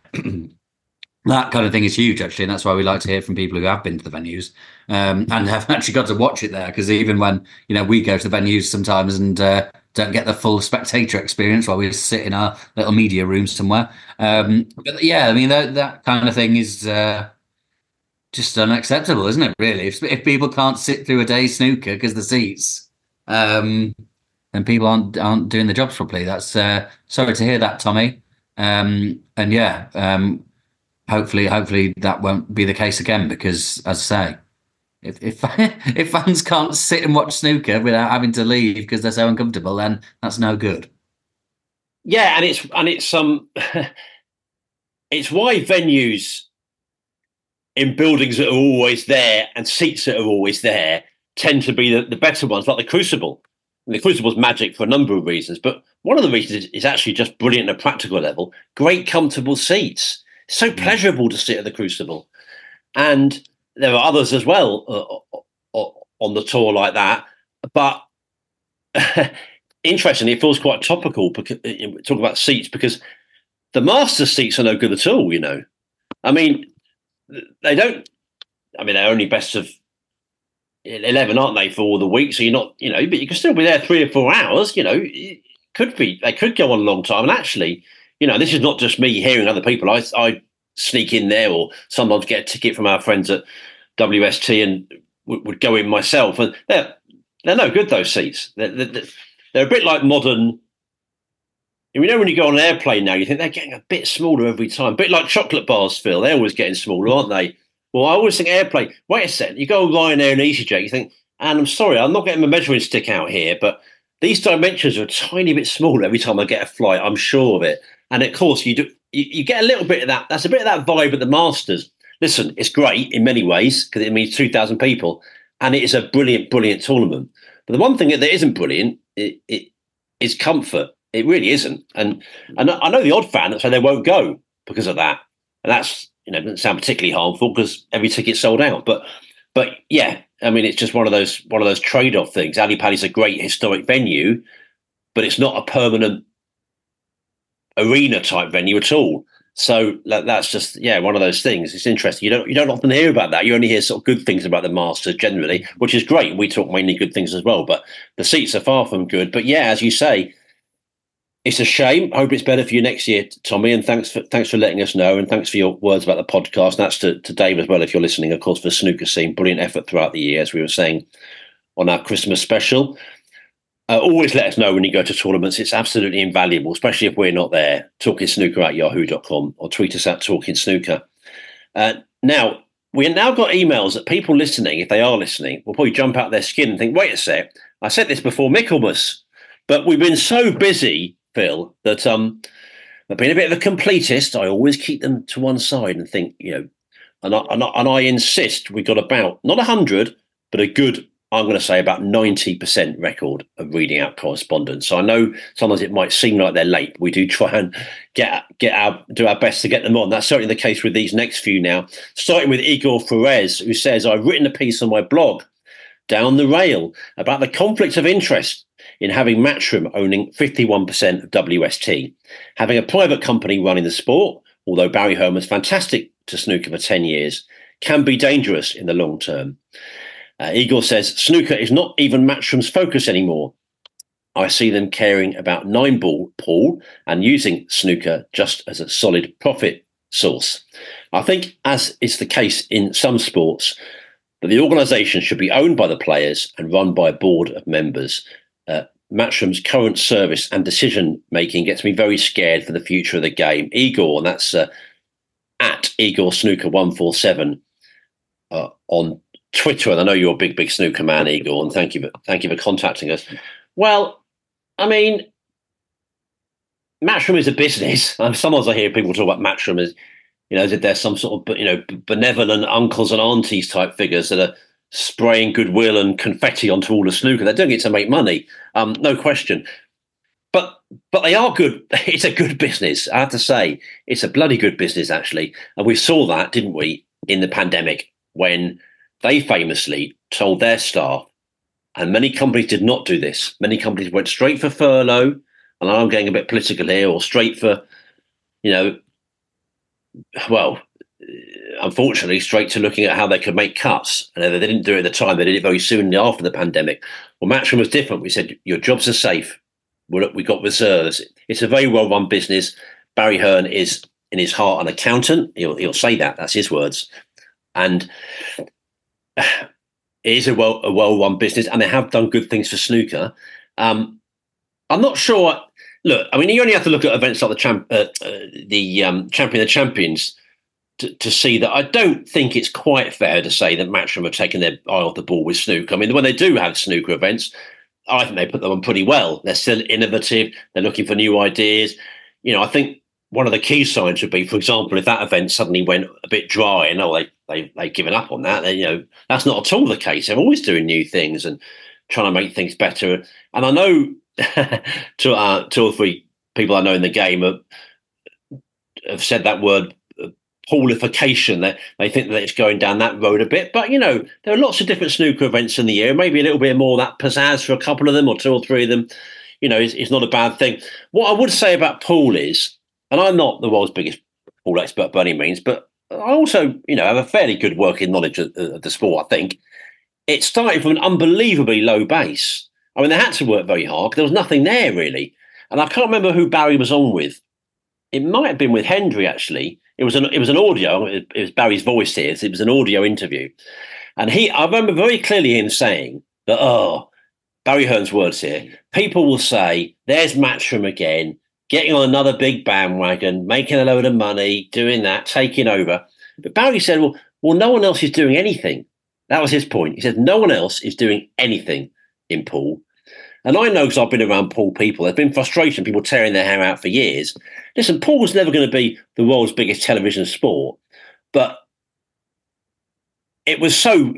that kind of thing is huge, actually, and that's why we like to hear from people who have been to the venues um, and have actually got to watch it there, because even when, you know, we go to the venues sometimes and uh, don't get the full spectator experience while we sit in our little media room somewhere. Um, but yeah, I mean, that, that kind of thing is uh, just unacceptable, isn't it, really? If, if people can't sit through a day's snooker because the seats, um, then people aren't aren't doing the jobs properly. That's uh, sorry to hear that, Tommy. Um, and yeah, um, hopefully, hopefully that won't be the case again, because, as I say, If if if fans can't sit and watch snooker without having to leave because they're so uncomfortable, then that's no good. Yeah, and it's and it's um, it's why venues in buildings that are always there and seats that are always there tend to be the, the better ones, like the Crucible. And the Crucible's magic for a number of reasons, but one of the reasons is, is actually just brilliant at a practical level. Great, comfortable seats. It's so pleasurable to sit at the Crucible, and there are others as well uh, on the tour like that. But interestingly, it feels quite topical because, talk about seats, because the Masters seats are no good at all, you know. I mean, they don't, I mean, they're only best of eleven, aren't they, for all the week? So you're not, you know, but you can still be there three or four hours, you know. It could be, they could go on a long time. And actually, you know, this is not just me hearing other people. I, I sneak in there, or sometimes get a ticket from our friends at W S T and w- would go in myself. And they're, they're no good, those seats. They're, they're, they're a bit like modern. You know, when you go on an airplane now, you think they're getting a bit smaller every time. A bit like chocolate bars, Phil. They're always getting smaller, aren't they? Well, I always think airplane. Wait a second. You go on Ryanair and EasyJet, you think, and I'm sorry, I'm not getting my measuring stick out here, but these dimensions are a tiny bit smaller every time I get a flight. I'm sure of it. And of course, you do. You, you get a little bit of that. That's a bit of that vibe at the Masters. Listen, it's great in many ways because it means two thousand people. and it is a brilliant, brilliant tournament. But the one thing that isn't brilliant it, it is comfort. It really isn't. And and I know the odd fan that say they won't go because of that. And that's, you know, doesn't sound particularly harmful because every ticket's sold out. But but yeah, I mean, it's just one of those one of those trade-off things. Ali Pali's a great historic venue, but it's not a permanent arena type venue at all. So that, that's just, yeah, one of those things. It's interesting. You don't you don't often hear about that. You only hear sort of good things about the Masters generally, which is great. We talk mainly good things as well, but the seats are far from good. But yeah, as you say, it's a shame. I hope it's better for you next year, Tommy. And thanks for thanks for letting us know, and thanks for your words about the podcast. And that's to, to Dave as well, if you're listening, of course, for Snooker Scene. Brilliant effort throughout the year, as we were saying on our Christmas special. Uh, always let us know when you go to tournaments. It's absolutely invaluable, especially if we're not there. Talking Snooker at yahoo dot com or tweet us at Talking Snooker. Uh, now, we've now got emails that people listening, if they are listening, will probably jump out their skin and think, wait a sec, I said this before Michaelmas, but we've been so busy, Phil, that um, I've been a bit of a completist. I always keep them to one side and think, you know, and I, and I, and I insist we've got about, not one hundred, but a good, I'm going to say about ninety percent record of reading out correspondence. So I know sometimes it might seem like they're late. We do try and get get our do our best to get them on. That's certainly the case with these next few now. Starting with Igor Ferez, who says, I've written a piece on my blog, Down the Rail, about the conflict of interest in having Matchroom owning fifty-one percent of W S T. Having a private company running the sport, although Barry Hearn was fantastic to snooker for ten years, can be dangerous in the long term. Uh, Igor says, snooker is not even Matchroom's focus anymore. I see them caring about nine ball pool and using snooker just as a solid profit source. I think, as is the case in some sports, that the organisation should be owned by the players and run by a board of members. Uh, Matchroom's current service and decision-making gets me very scared for the future of the game. Igor, and that's uh, at Igor Snooker one four seven uh, on Twitter, and I know you're a big, big snooker man, Igor, and thank you, for, thank you for contacting us. Well, I mean, Matchroom is a business. Sometimes I hear people talk about Matchroom as, you know, as if there's some sort of, you know, benevolent uncles and aunties type figures that are spraying goodwill and confetti onto all the snooker. They're doing it to make money, um, no question. But but they are good. It's a good business, I have to say. It's a bloody good business, actually. And we saw that, didn't we, in the pandemic, when they famously told their staff, and many companies did not do this. Many companies went straight for furlough, and I'm getting a bit political here, or straight for, you know, well, unfortunately, straight to looking at how they could make cuts. And they didn't do it at the time. They did it very soon after the pandemic. Well, Matchroom was different. We said, your jobs are safe. We got reserves. It's a very well-run business. Barry Hearn is, in his heart, an accountant. He'll, he'll say that. That's his words. And it is a well a well-run business, and they have done good things for snooker. Um, I'm not sure. Look, I mean, you only have to look at events like the champ, uh, uh, the um, Champion of Champions to, to see that. I don't think it's quite fair to say that Matchroom have taken their eye off the ball with snooker. I mean, when they do have snooker events, I think they put them on pretty well. They're still innovative. They're looking for new ideas. You know, I think one of the key signs would be, for example, if that event suddenly went a bit dry and oh, they they they've given up on that. Then, you know, that's not at all the case. They're always doing new things and trying to make things better. And I know two, uh, two or three people I know in the game have, have said that word, uh, poolification. They, they think that it's going down that road a bit. But, you know, there are lots of different snooker events in the year. Maybe a little bit more of that pizzazz for a couple of them or two or three of them. You know, it's, it's not a bad thing. What I would say about pool is, and I'm not the world's biggest pool expert by any means, but I also, you know, have a fairly good working knowledge of, of the sport, I think. It started from an unbelievably low base. I mean, they had to work very hard. There was nothing there, really. And I can't remember who Barry was on with. It might have been with Hendry, actually. It was an it was an audio. It was Barry's voice here. So it was an audio interview. And he, I remember very clearly him saying that, oh, Barry Hearn's words here, people will say, there's Matchroom again, getting on another big bandwagon, making a load of money, doing that, taking over. But Barry said, well, well, no one else is doing anything. That was his point. He said, no one else is doing anything in pool. And I know because I've been around pool people, there's been frustration, people tearing their hair out for years. Listen, pool's never going to be the world's biggest television sport, but it was so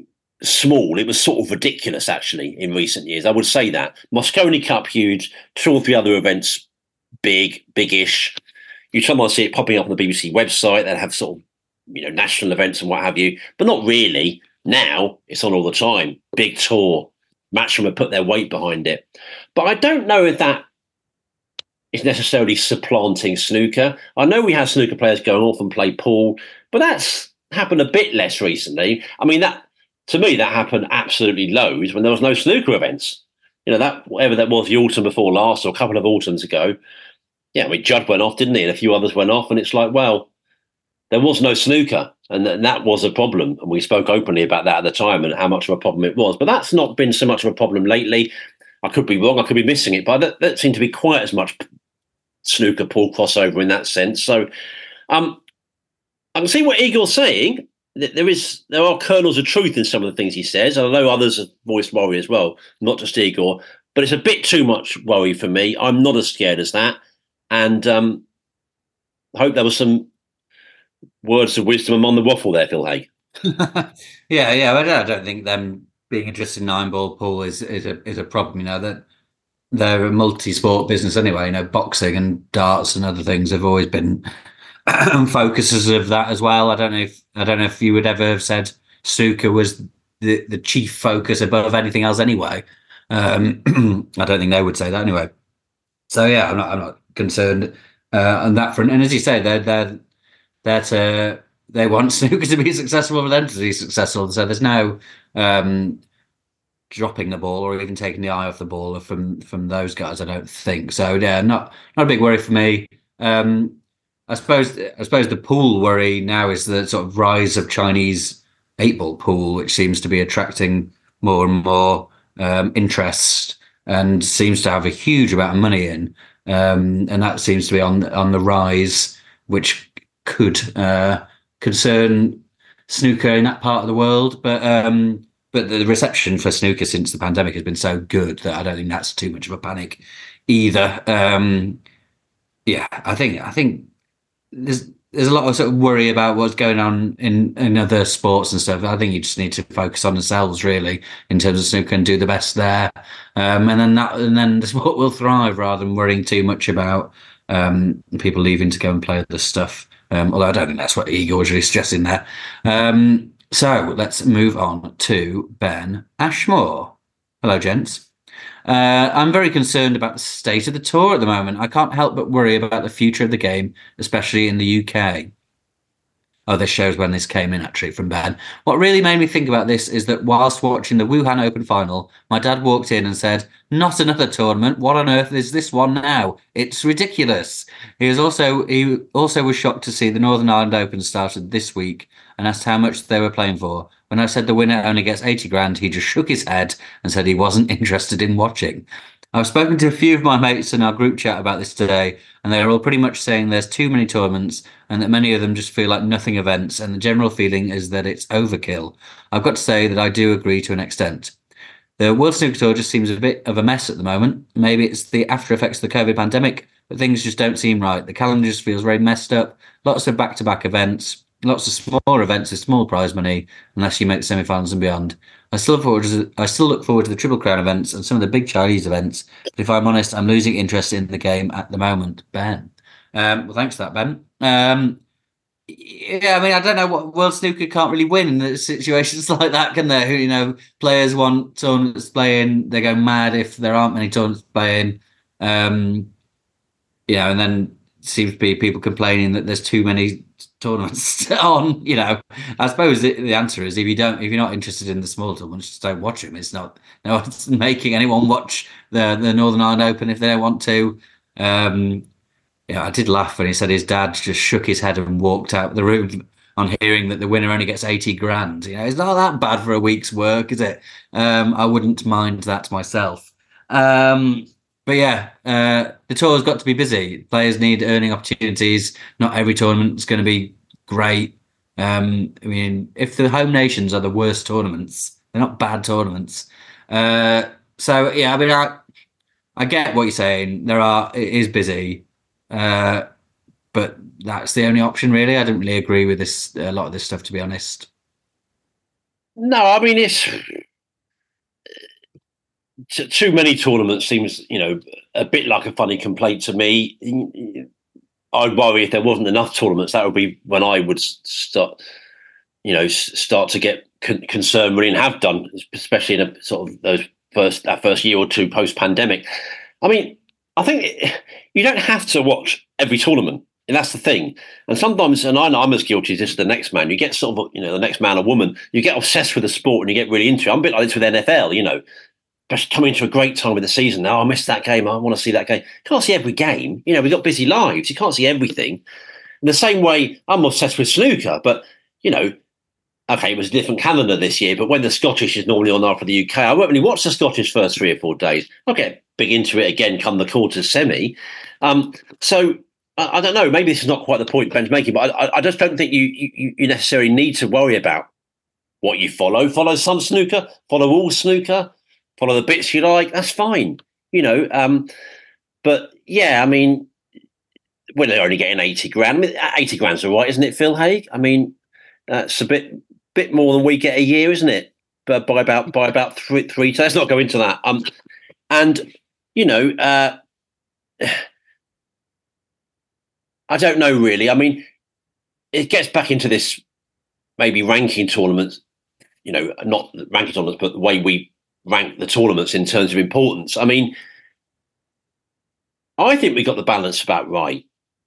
small. It was sort of ridiculous, actually, in recent years. I would say that. Mosconi Cup, huge. Two or three other events, big, big-ish. You sometimes see it popping up on the B B C website that have sort of, you know, national events and what have you, but not really. Now it's on all the time. Big tour. Matchroom have put their weight behind it. But I don't know if that is necessarily supplanting snooker. I know we have snooker players going off and play pool, but that's happened a bit less recently. I mean, that to me, that happened absolutely loads when there was no snooker events. You know, that whatever that was the autumn before last or a couple of autumns ago. Yeah, I mean, Judd went off, didn't he? And a few others went off. And it's like, well, there was no snooker. And, th- and that was a problem. And we spoke openly about that at the time and how much of a problem it was. But that's not been so much of a problem lately. I could be wrong. I could be missing it. But that, that seemed to be quite as much snooker pool crossover in that sense. So um, I can see what Igor's saying. There is, there are kernels of truth in some of the things he says. I know others have voiced worry as well, not just Igor. But it's a bit too much worry for me. I'm not as scared as that. And um, I hope there was some words of wisdom among the waffle there, Phil Hay. yeah, yeah. I don't, I don't think them being interested in nine ball pool is is a is a problem. You know that they're a multi-sport business anyway. You know, boxing and darts and other things have always been focuses of that as well. I don't know if I don't know if you would ever have said snooker was the the chief focus above anything else anyway. Um, I don't think they would say that anyway. So yeah, I'm not I'm not concerned uh, on that front. And as you say, they're they're they're to, they want snooker to be successful for them to be successful. So there's no um, dropping the ball or even taking the eye off the ball from from those guys. I don't think so. Yeah, not not a big worry for me. Um, I suppose I suppose the pool worry now is the sort of rise of Chinese eight ball pool, which seems to be attracting more and more um, interest and seems to have a huge amount of money in, um, and that seems to be on on the rise, which could uh, concern snooker in that part of the world. But um, but the reception for snooker since the pandemic has been so good that I don't think that's too much of a panic either. Um, yeah, I think I think. There's there's a lot of sort of worry about what's going on in, in other sports and stuff. I think you just need to focus on themselves really in terms of snooker and do the best there, um, and then that and then the sport will thrive rather than worrying too much about um, people leaving to go and play other stuff. Um, although I don't think that's what Igor was really stressing there. Um, so let's move on to Ben Ashmore. Hello, gents. Uh, I'm very concerned about the state of the tour at the moment. I can't help but worry about the future of the game, especially in the U K. Oh, this shows when this came in, actually, from Ben. What really made me think about this is that whilst watching the Wuhan Open final, my dad walked in and said, "Not another tournament. What on earth is this one now? It's ridiculous." He was also he also was shocked to see the Northern Ireland Open started this week and asked how much they were playing for. When I said the winner only gets eighty grand, he just shook his head and said he wasn't interested in watching. I've spoken to a few of my mates in our group chat about this today, and they're all pretty much saying there's too many tournaments and that many of them just feel like nothing events, and the general feeling is that it's overkill. I've got to say that I do agree to an extent. The World Snooker Tour just seems a bit of a mess at the moment. Maybe it's the after effects of the COVID pandemic, but things just don't seem right. The calendar just feels very messed up. Lots of back-to-back events. Lots of smaller events with small prize money, unless you make the semi-finals and beyond. I still look forward to I still look forward to the Triple Crown events and some of the big Chinese events. But if I'm honest, I'm losing interest in the game at the moment. Ben, um, well, thanks for that, Ben. Um, yeah, I mean, I don't know what World Snooker can't really win in situations like that, can there? You know, players want tournaments playing, they go mad if there aren't many tournaments playing. Um, you know, and then seems to be people complaining that there's too many tournaments on. You know, I suppose the, the answer is if you don't, if you're not interested in the small tournaments, just don't watch them. It's not, no one's making anyone watch the the Northern Ireland Open if they don't want to. Um, yeah, I did laugh when he said his dad just shook his head and walked out of the room on hearing that the winner only gets eighty grand. You know, it's not that bad for a week's work, is it? Um, I wouldn't mind that myself. Um, But yeah, uh, the tour's got to be busy. Players need earning opportunities. Not every tournament's going to be great. Um, I mean, if the home nations are the worst tournaments, they're not bad tournaments. Uh, so yeah, I mean, I, I get what you're saying. There are it is busy, uh, but that's the only option really. I don't really agree with this a lot of this stuff, to be honest. No, I mean, it's t- too many tournaments seems, you know, a bit like a funny complaint to me. I'd worry if there wasn't enough tournaments. That would be when I would start, you know, start to get con- concerned really, and have done, especially in a sort of those first that first year or two post pandemic. I mean, I think it, you don't have to watch every tournament. And that's the thing. And sometimes, and I'm as guilty as this is the next man, you get sort of, you know, the next man or woman, you get obsessed with the sport and you get really into it. I'm a bit like this with N F L, you know, just coming to a great time of the season. Now, I missed that game. I want to see that game. You can't see every game. You know, we've got busy lives. You can't see everything. In the same way, I'm obsessed with snooker, but, you know, okay, it was a different calendar this year, but when the Scottish is normally on after the U K, I won't really watch the Scottish first three or four days. I'll get big into it again come the quarter semi. Um, so, I don't know. Maybe this is not quite the point Ben's making, but I, I just don't think you, you you necessarily need to worry about what you follow. Follow some snooker, follow all snooker, follow the bits you like. That's fine, you know. Um, but yeah, I mean, well, they're only getting eighty grand. I mean, eighty grand's all right, isn't it, Phil Haig? I mean, that's a bit bit more than we get a year, isn't it? But by about by about three three. So let's not go into that. Um, and you know. Uh, I don't know, really. I mean, it gets back into this maybe ranking tournaments, you know, not ranking tournaments, but the way we rank the tournaments in terms of importance. I mean, I think we got the balance about right.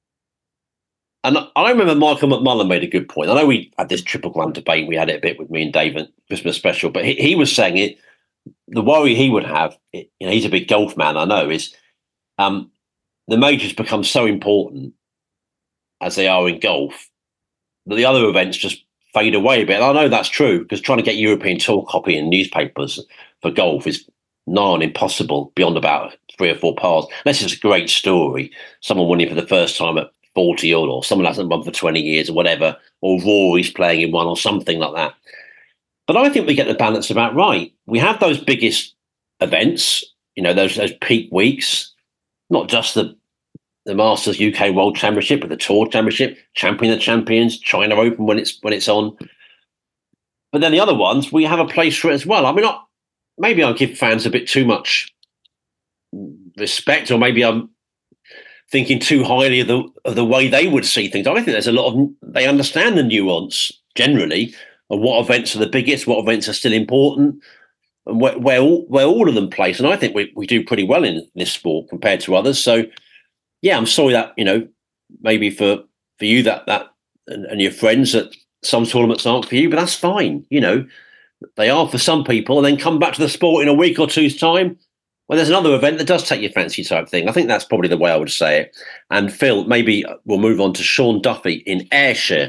And I remember Michael McMullen made a good point. I know we had this Triple Grand debate. We had it a bit with me and Dave at Christmas special, but he, he was saying it, the worry he would have, it, you know, he's a big golf man, I know, is um, the majors become so important as they are in golf, that the other events just fade away a bit. And I know that's true, because trying to get European Tour copy in newspapers for golf is nigh on impossible beyond about three or four pars. Unless it's a great story, someone winning for the first time at forty odd, or someone hasn't won for twenty years or whatever, or Rory's playing in one or something like that. But I think we get the balance about right. We have those biggest events, you know, those those peak weeks, not just the the Masters U K World Championship, but the Tour Championship, Champion of Champions, China Open when it's when it's on. But then the other ones, we have a place for it as well. I mean, I, maybe I give fans a bit too much respect, or maybe I'm thinking too highly of the of the way they would see things. I don't think there's a lot of they understand the nuance generally of what events are the biggest, what events are still important, and where where all, where all of them place. And I think we we do pretty well in this sport compared to others. So. Yeah, I'm sorry that, you know, maybe for, for you that that and, and your friends that some tournaments aren't for you, but that's fine. You know, they are for some people, and then come back to the sport in a week or two's time when there's another event that does take your fancy type thing. I think that's probably the way I would say it. And Phil, maybe we'll move on to Sean Duffy in Ayrshire.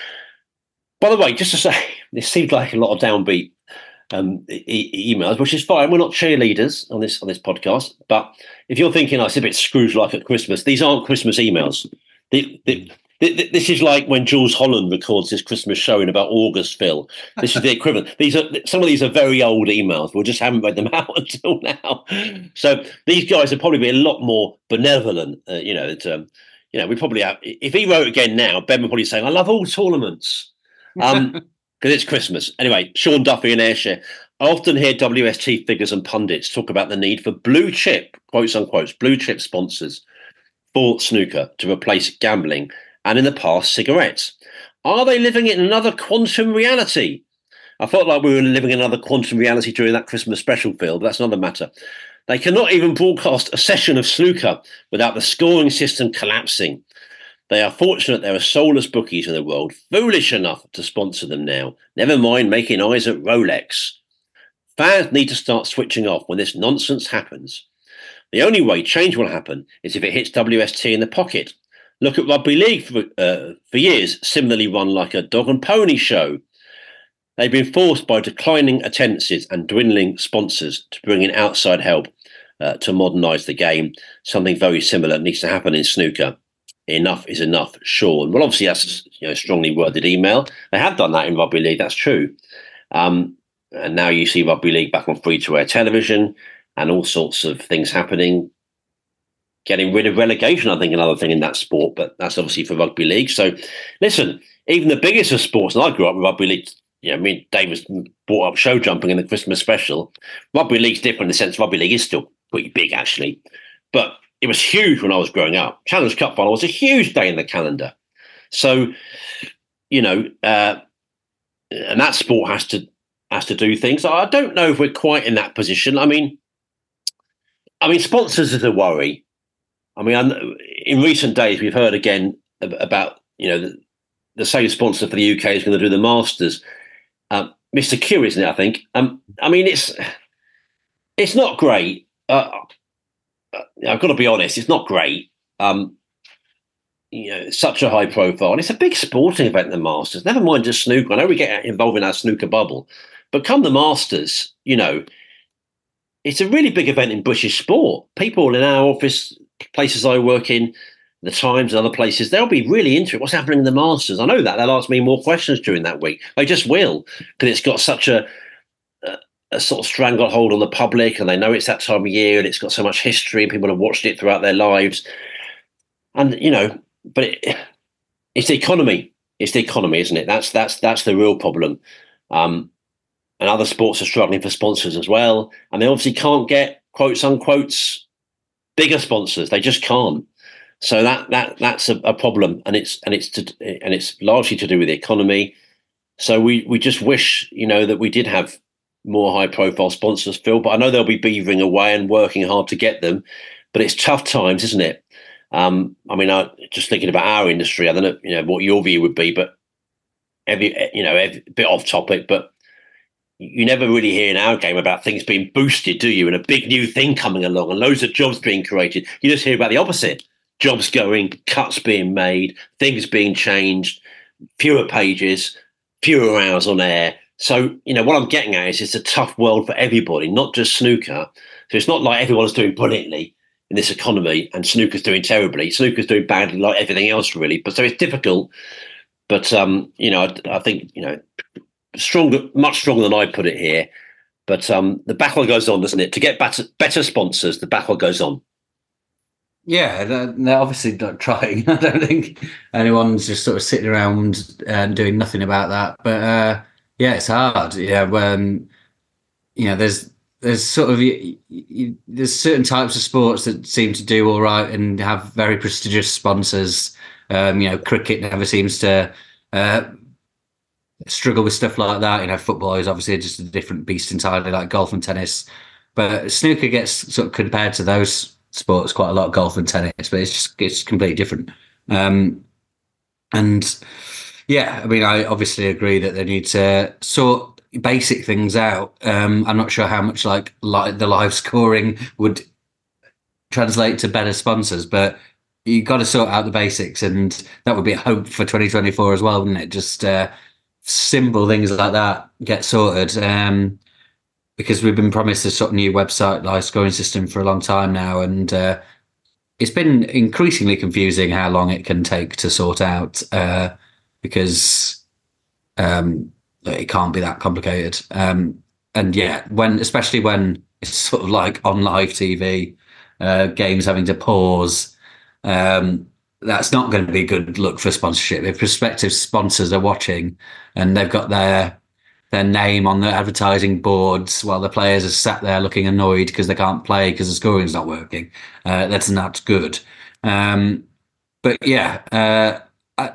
By the way, just to say, this seemed like a lot of downbeat Um, e- emails, which is fine. We're not cheerleaders on this on this podcast, but if you're thinking, oh, it's a bit Scrooge-like at Christmas, these aren't Christmas emails. The, the, the, this is like when Jules Holland records his Christmas show in about August, Phil. This is the equivalent. These are some of these are very old emails. We just haven't read them out until now. So these guys would probably be a lot more benevolent. Uh, you know, that, um, you know, we probably have. If he wrote again now, Ben would probably say, "I love all tournaments." Um, because it's Christmas. Anyway, Sean Duffy in Ayrshire. I often hear W S T figures and pundits talk about the need for blue chip, quotes unquote, blue chip sponsors for snooker to replace gambling and in the past cigarettes. Are they living in another quantum reality? I felt like we were living in another quantum reality during that Christmas special, Phil, but that's another matter. They cannot even broadcast a session of snooker without the scoring system collapsing. They are fortunate there are soulless bookies in the world foolish enough to sponsor them now. Never mind making eyes at Rolex. Fans need to start switching off when this nonsense happens. The only way change will happen is if it hits W S T in the pocket. Look at Rugby League for, uh, for years, similarly run like a dog and pony show. They've been forced by declining attendances and dwindling sponsors to bring in outside help uh, to modernise the game. Something very similar needs to happen in snooker. Enough is enough, Sean. Well, obviously, that's you know, a strongly worded email. They have done that in Rugby League, that's true. Um, and now you see Rugby League back on free-to-air television and all sorts of things happening. Getting rid of relegation, I think, another thing in that sport, but that's obviously for Rugby League. So, listen, even the biggest of sports, and I grew up with Rugby League Yeah, I mean, Davis brought up show jumping in the Christmas special. Rugby league's different in the sense rugby league is still pretty big, actually. But it was huge when I was growing up. Challenge Cup final was a huge day in the calendar. So, you know, uh, and that sport has to has to do things. I don't know if we're quite in that position. I mean, I mean, sponsors is a worry. I mean, I'm, in recent days, we've heard again about, you know, the, the same sponsor for the U K is going to do the Masters. Um, Mister Q, isn't it? I think. Um, I mean, it's it's not great. Uh, I've got to be honest; it's not great. Um, you know, it's such a high profile, and it's a big sporting event. The Masters, never mind just snooker. I know we get involved in our snooker bubble, but come the Masters, you know, it's a really big event in British sport. People in our office, places I work in, the Times and other places, they'll be really into it. What's happening in the Masters? I know that. They'll ask me more questions during that week. They just will, because it's got such a, a, a sort of stranglehold on the public, and they know it's that time of year, and it's got so much history, and people have watched it throughout their lives. And, you know, but it, it's the economy. It's the economy, isn't it? That's that's that's the real problem. Um, and other sports are struggling for sponsors as well. And they obviously can't get, quotes unquotes, bigger sponsors. They just can't. So that that that's a, a problem, and it's and it's to, and it's largely to do with the economy. So we we just wish, you know, that we did have more high profile sponsors, Phil. But I know they'll be beavering away and working hard to get them. But it's tough times, isn't it? Um, I mean, I just thinking about our industry. I don't know, you know, what your view would be, but every you know, every, bit off topic, but you never really hear in our game about things being boosted, do you? And a big new thing coming along and loads of jobs being created. You just hear about the opposite. Jobs going, cuts being made, things being changed, fewer pages, fewer hours on air. So, you know, what I'm getting at is it's a tough world for everybody, not just snooker. So it's not like everyone's doing brilliantly in this economy and snooker's doing terribly. Snooker's doing badly like everything else, really. But so it's difficult. But, um, you know, I, I think, you know, stronger, much stronger than I put it here. But um, the battle goes on, doesn't it? To get better, better sponsors, the battle goes on. Yeah, they're, they're obviously not trying. I don't think anyone's just sort of sitting around and doing nothing about that. But uh, yeah, it's hard. Yeah, when you know, there's there's sort of you, you, there's certain types of sports that seem to do all right and have very prestigious sponsors. Um, you know, cricket never seems to uh, struggle with stuff like that. You know, football is obviously just a different beast entirely, like golf and tennis. But snooker gets sort of compared to those sports quite a lot, golf and tennis, but it's just it's completely different. Um, and yeah, I mean, I obviously agree that they need to sort basic things out. Um, I'm not sure how much like li- the live scoring would translate to better sponsors, but you got to sort out the basics, and that would be a hope for twenty twenty-four as well, wouldn't it? Just uh, simple things like that get sorted. Um, Because we've been promised a sort of new website live scoring system for a long time now, and uh, it's been increasingly confusing how long it can take to sort out. Uh, because um, it can't be that complicated. Um, and yeah, when especially when it's sort of like on live T V, uh, games having to pause. Um, that's not going to be a good look for sponsorship. If prospective sponsors are watching and they've got their their name on the advertising boards while the players are sat there looking annoyed because they can't play because the scoring's not working. Uh, that's not good. Um, but yeah, uh, I,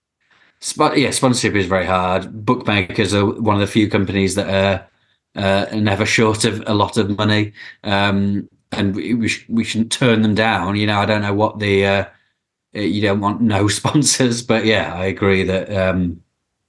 sp- yeah, sponsorship is very hard. Bookmakers are one of the few companies that are uh, never short of a lot of money, um, and we we, sh- we shouldn't turn them down. You know, I don't know what the uh, you don't want no sponsors, but yeah, I agree that um,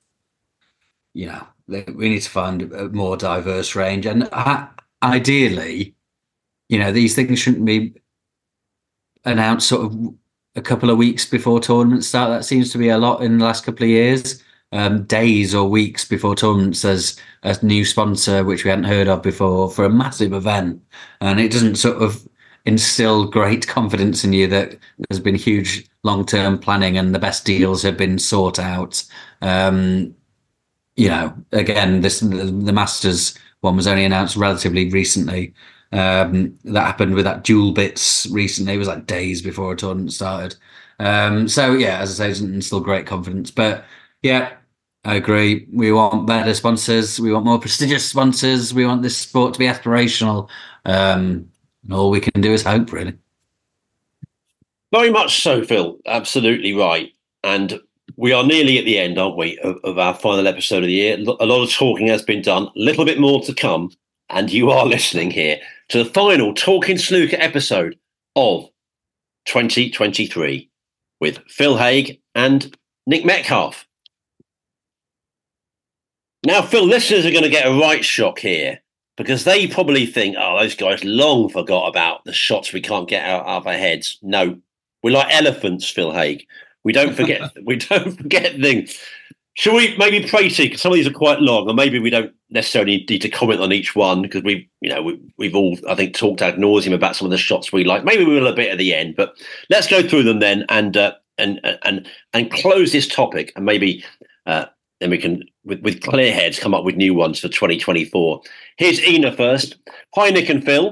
you know. We need to find a more diverse range, and uh, ideally, you know, these things shouldn't be announced sort of a couple of weeks before tournaments start. That seems to be a lot in the last couple of years. Um, days or weeks before tournaments, there's a new sponsor which we hadn't heard of before for a massive event, and it doesn't sort of instill great confidence in you that there's been huge long-term planning and the best deals have been sought out. Um, You know, again, this the Masters one was only announced relatively recently. Um, that happened with that Dual Bits recently. It was like days before a tournament started. Um, so yeah, as I say, it doesn't instill great confidence. But yeah, I agree. We want better sponsors. We want more prestigious sponsors. We want this sport to be aspirational. Um, and all we can do is hope, really. Very much so, Phil. Absolutely right. And we are nearly at the end, aren't we, of, of our final episode of the year. A lot of talking has been done, a little bit more to come. And you are listening here to the final Talking Snooker episode of twenty twenty-three with Phil Haigh and Nick Metcalfe. Now, Phil, listeners are going to get a right shock here because they probably think, oh, those guys long forgot about the shots we can't get out of our heads. No, we're like elephants, Phil Haigh. We don't forget. we don't forget things. Shall we maybe pray to? Because some of these are quite long, and maybe we don't necessarily need to comment on each one because we, you know, we, we've all, I think, talked ad nauseum about some of the shots we like. Maybe we will a bit at the end, but let's go through them then and uh, and and and close this topic, and maybe uh, then we can, with, with clear heads, come up with new ones for twenty twenty-four. Here's Ina first. Hi, Nick and Phil.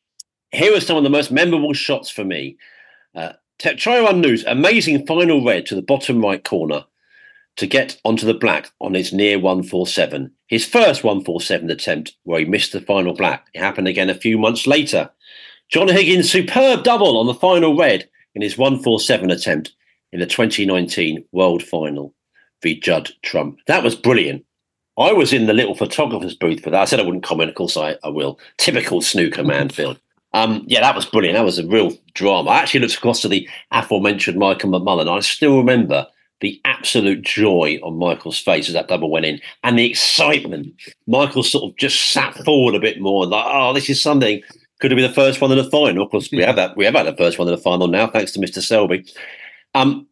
Here are some of the most memorable shots for me. Uh, Tetchaya News, amazing final red to the bottom right corner to get onto the black on his near one forty-seven. His first one forty-seven attempt where he missed the final black. It happened again a few months later. John Higgins' superb double on the final red in his one forty-seven attempt in the twenty nineteen World Final v Judd Trump. That was brilliant. I was in the little photographer's booth for that. I said I wouldn't comment. Of course I, I will. Typical snooker man, Phil. Um, yeah, that was brilliant. That was a real drama. I actually looked across to the aforementioned Michael McMullen. I still remember the absolute joy on Michael's face as that double went in and the excitement. Michael sort of just sat forward a bit more and like, oh, this is something. Could have been the first one in the final. Of course, we have that. We have had the first one in the final now, thanks to Mister Selby. Um,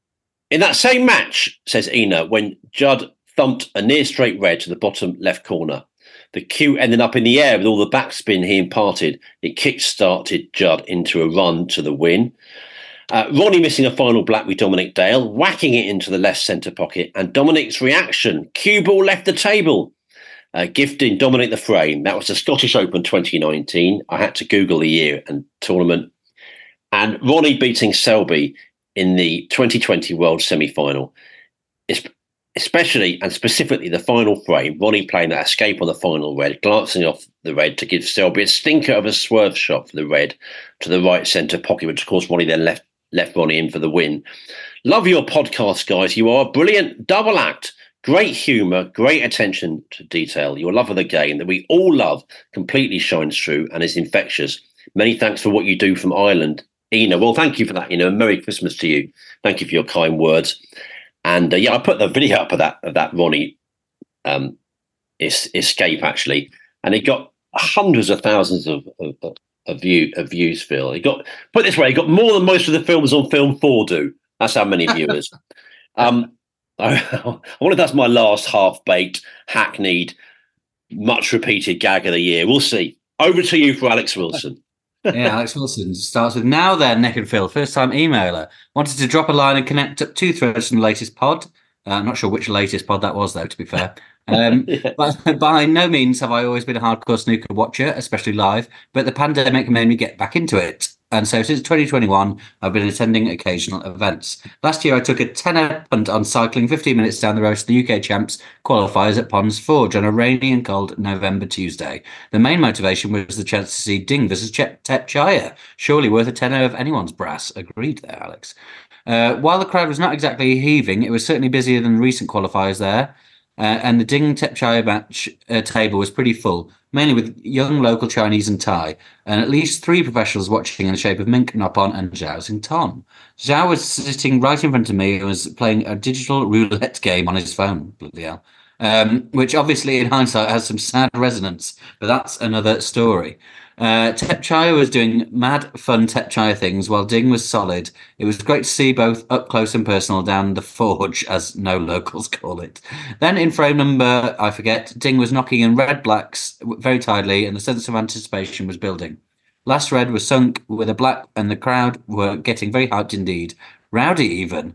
in that same match, says Ina, when Judd thumped a near straight red to the bottom left corner, the cue ended up in the air with all the backspin he imparted. It kick-started Judd into a run to the win. Uh, Ronnie missing a final black with Dominic Dale, whacking it into the left centre pocket, and Dominic's reaction. Cue ball left the table, uh, gifting Dominic the frame. That was the Scottish Open twenty nineteen. I had to Google the year and tournament. And Ronnie beating Selby in the twenty twenty World semi-final. It's, especially and specifically the final frame, Ronnie playing that escape on the final red, glancing off the red to give Selby a stinker of a swerve shot for the red to the right centre pocket, which of course Ronnie then left left Ronnie in for the win. Love your podcast, guys. You are a brilliant double act. Great humour, great attention to detail. Your love of the game that we all love completely shines through and is infectious. Many thanks for what you do from Ireland. Ina, well, thank you for that, Ina. Merry Christmas to you. Thank you for your kind words. And uh, yeah, I put the video up of that of that Ronnie um, es- escape, actually. And it got hundreds of thousands of, of, of, view, of views, Phil. He got, put it this way, he got more than most of the films on Film four do. That's how many viewers. um, I, I wonder if that's my last half-baked, hackneyed, much-repeated gag of the year. We'll see. Over to you for Alex Wilson. Yeah, Alex Wilson starts with, now then, Nick and Phil, first-time emailer. Wanted to drop a line and connect up two threads from the latest pod. Uh, I'm not sure which latest pod that was, though, to be fair. Um, yeah. But by no means have I always been a hardcore snooker watcher, especially live, but the pandemic made me get back into it. And so since twenty twenty-one, I've been attending occasional events. Last year, I took a tenner punt on cycling fifteen minutes down the road to the U K Champs qualifiers at Ponds Forge on a rainy and cold November Tuesday. The main motivation was the chance to see Ding versus Chet Tetchaya, surely worth a tenner of anyone's brass. Agreed there, Alex. Uh, while the crowd was not exactly heaving, it was certainly busier than recent qualifiers there. Uh, and the Ding Tetchaya match uh, table was pretty full, mainly with young local Chinese and Thai, and at least three professionals watching in the shape of Mink Nopon and Zhao Xington. Zhao was sitting right in front of me and was playing a digital roulette game on his phone, bloody hell, um, which obviously in hindsight has some sad resonance, but that's another story. Uh, Tetchaya was doing mad, fun Tetchaya things while Ding was solid. It was great to see both up close and personal down the forge, as no locals call it. Then in frame number, I forget, Ding was knocking in red blacks very tidily and the sense of anticipation was building. Last red was sunk with a black and the crowd were getting very hyped indeed. Rowdy even.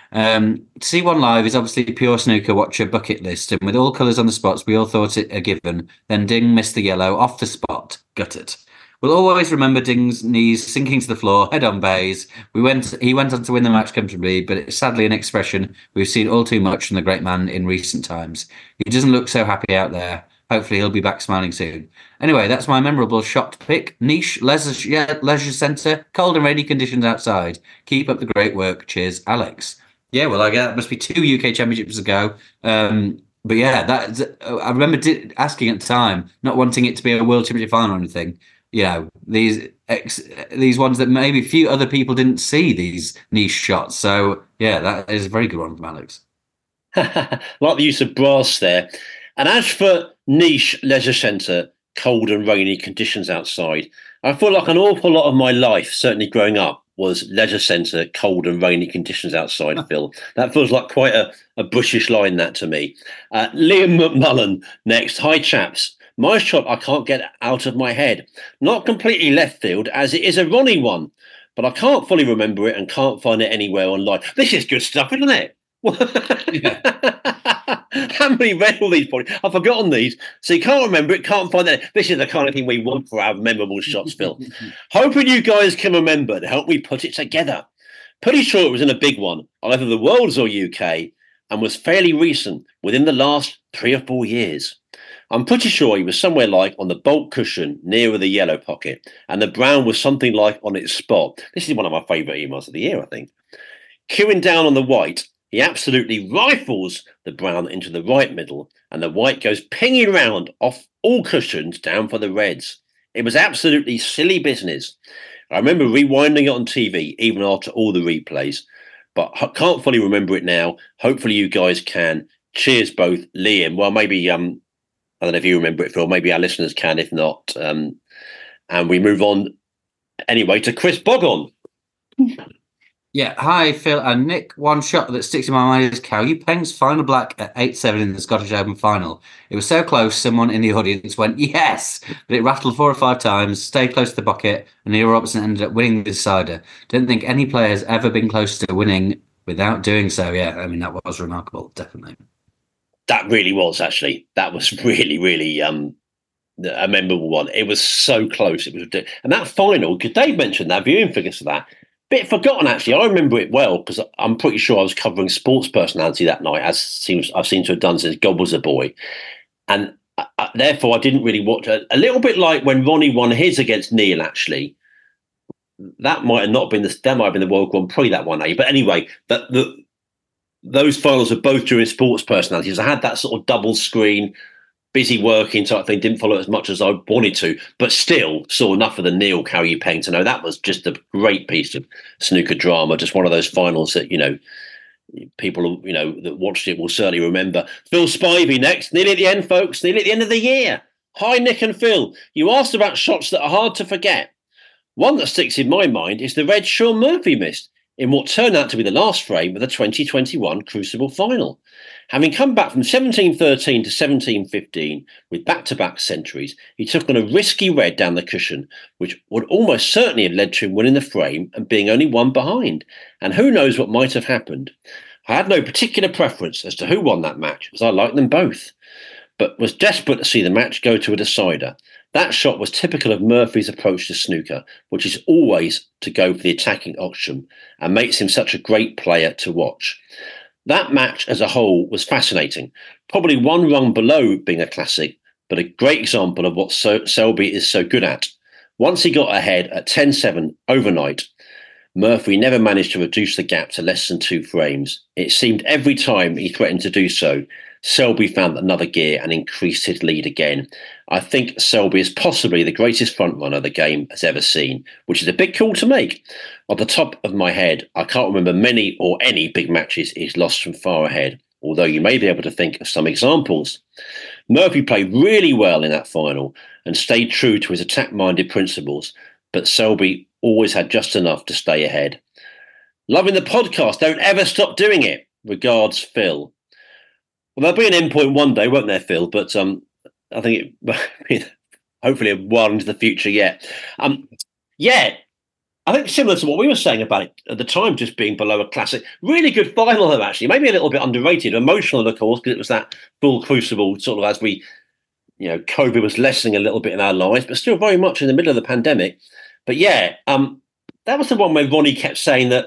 Um, to see one live is obviously pure snooker watcher bucket list, and with all colours on the spots, we all thought it a given. Then Ding missed the yellow off the spot. Gutted. We'll always remember Ding's knees sinking to the floor, head on bays. We went. He went on to win the match comfortably, but it's sadly an expression we've seen all too much from the great man in recent times. He doesn't look so happy out there. Hopefully he'll be back smiling soon. Anyway, that's my memorable shot pick. Niche, leisure, yeah, leisure centre, cold and rainy conditions outside. Keep up the great work. Cheers, Alex. Yeah, well, I guess that must be two U K championships ago. Um, but yeah, that I remember di- asking at the time, not wanting it to be a world championship final or anything. You know, these ex, these ones that maybe a few other people didn't see, these niche shots. So yeah, that is a very good one from Alex. Like the use of brass there. And as for niche leisure centre, cold and rainy conditions outside, I feel like an awful lot of my life, certainly growing up, was leisure centre, cold and rainy conditions outside, Phil. That feels like quite a, a British line, that to me. Uh, Liam McMullen next. Hi, chaps. My shot I can't get out of my head. Not completely left field, as it is a Ronnie one, but I can't fully remember it and can't find it anywhere online. This is good stuff, isn't it? Haven't really read all these points. I've forgotten these, so you can't remember it, can't find that. This is the kind of thing we want for our memorable shots, Phil. Hoping you guys can remember to help me put it together. Pretty sure it was in a big one, either the Worlds or U K, and was fairly recent, within the last three or four years. I'm pretty sure he was somewhere like on the bolt cushion nearer the yellow pocket, and the brown was something like on its spot. This is one of my favourite emails of the year, I think. Queuing down on the white, he absolutely rifles the brown into the right middle, and the white goes pinging round off all cushions down for the reds. It was absolutely silly business. I remember rewinding it on T V, even after all the replays, but I can't fully remember it now. Hopefully you guys can. Cheers, both. Liam. Well, maybe, um, I don't know if you remember it, Phil. Maybe our listeners can, if not. Um, and we move on anyway to Chris Boggon. Yeah, hi Phil and Nick. One shot that sticks in my mind is Cao Yupeng's final black at eight seven in the Scottish Open final. It was so close, someone in the audience went, yes! But it rattled four or five times, stayed close to the pocket, and Neil Robertson ended up winning the decider. Don't think any player has ever been close to winning without doing so. Yeah, I mean, that was remarkable, definitely. That really was, actually. That was really, really um, a memorable one. It was so close. It was, and that final, because Dave mentioned that, viewing figures for that, bit forgotten, actually. I remember it well because I'm pretty sure I was covering sports personality that night, as seems I've seen to have done since God was a boy. And I, I, therefore, I didn't really watch it. A little bit like when Ronnie won his against Neil, actually. That might have not been the, that might have been the World Grand Prix, that one, eh? But anyway, that the those finals are both during sports personalities. I had that sort of double screen, busy working type thing, didn't follow it as much as I wanted to, but still saw enough of the Neil Cao Yupeng to know that was just a great piece of snooker drama, just one of those finals that, you know, people, you know, that watched it will certainly remember. Phil Spivey next, nearly at the end, folks, nearly at the end of the year. Hi, Nick and Phil. You asked about shots that are hard to forget. One that sticks in my mind is the red Shaun Murphy missed in what turned out to be the last frame of the twenty twenty-one Crucible final. Having come back from seventeen thirteen to seventeen fifteen with back-to-back centuries, he took on a risky red down the cushion, which would almost certainly have led to him winning the frame and being only one behind. And who knows what might have happened. I had no particular preference as to who won that match, as I liked them both, but was desperate to see the match go to a decider. That shot was typical of Murphy's approach to snooker, which is always to go for the attacking option and makes him such a great player to watch. That match as a whole was fascinating, probably one rung below being a classic, but a great example of what so- Selby is so good at. Once he got ahead at ten seven overnight, Murphy never managed to reduce the gap to less than two frames. It seemed every time he threatened to do so, Selby found another gear and increased his lead again. I think Selby is possibly the greatest frontrunner the game has ever seen, which is a big call to make. Off the top of my head, I can't remember many or any big matches he's lost from far ahead, although you may be able to think of some examples. Murphy played really well in that final and stayed true to his attack-minded principles, but Selby always had just enough to stay ahead. Loving the podcast. Don't ever stop doing it. Regards, Phil. Well, there'll be an endpoint one day, won't there, Phil? But um, I think it hopefully a while into the future yet. Um, yeah, I think similar to what we were saying about it at the time, just being below a classic. Really good final, though, actually. Maybe a little bit underrated. Emotional, of course, because it was that full Crucible, sort of as we you know, COVID was lessening a little bit in our lives, but still very much in the middle of the pandemic. But yeah, um, that was the one where Ronnie kept saying that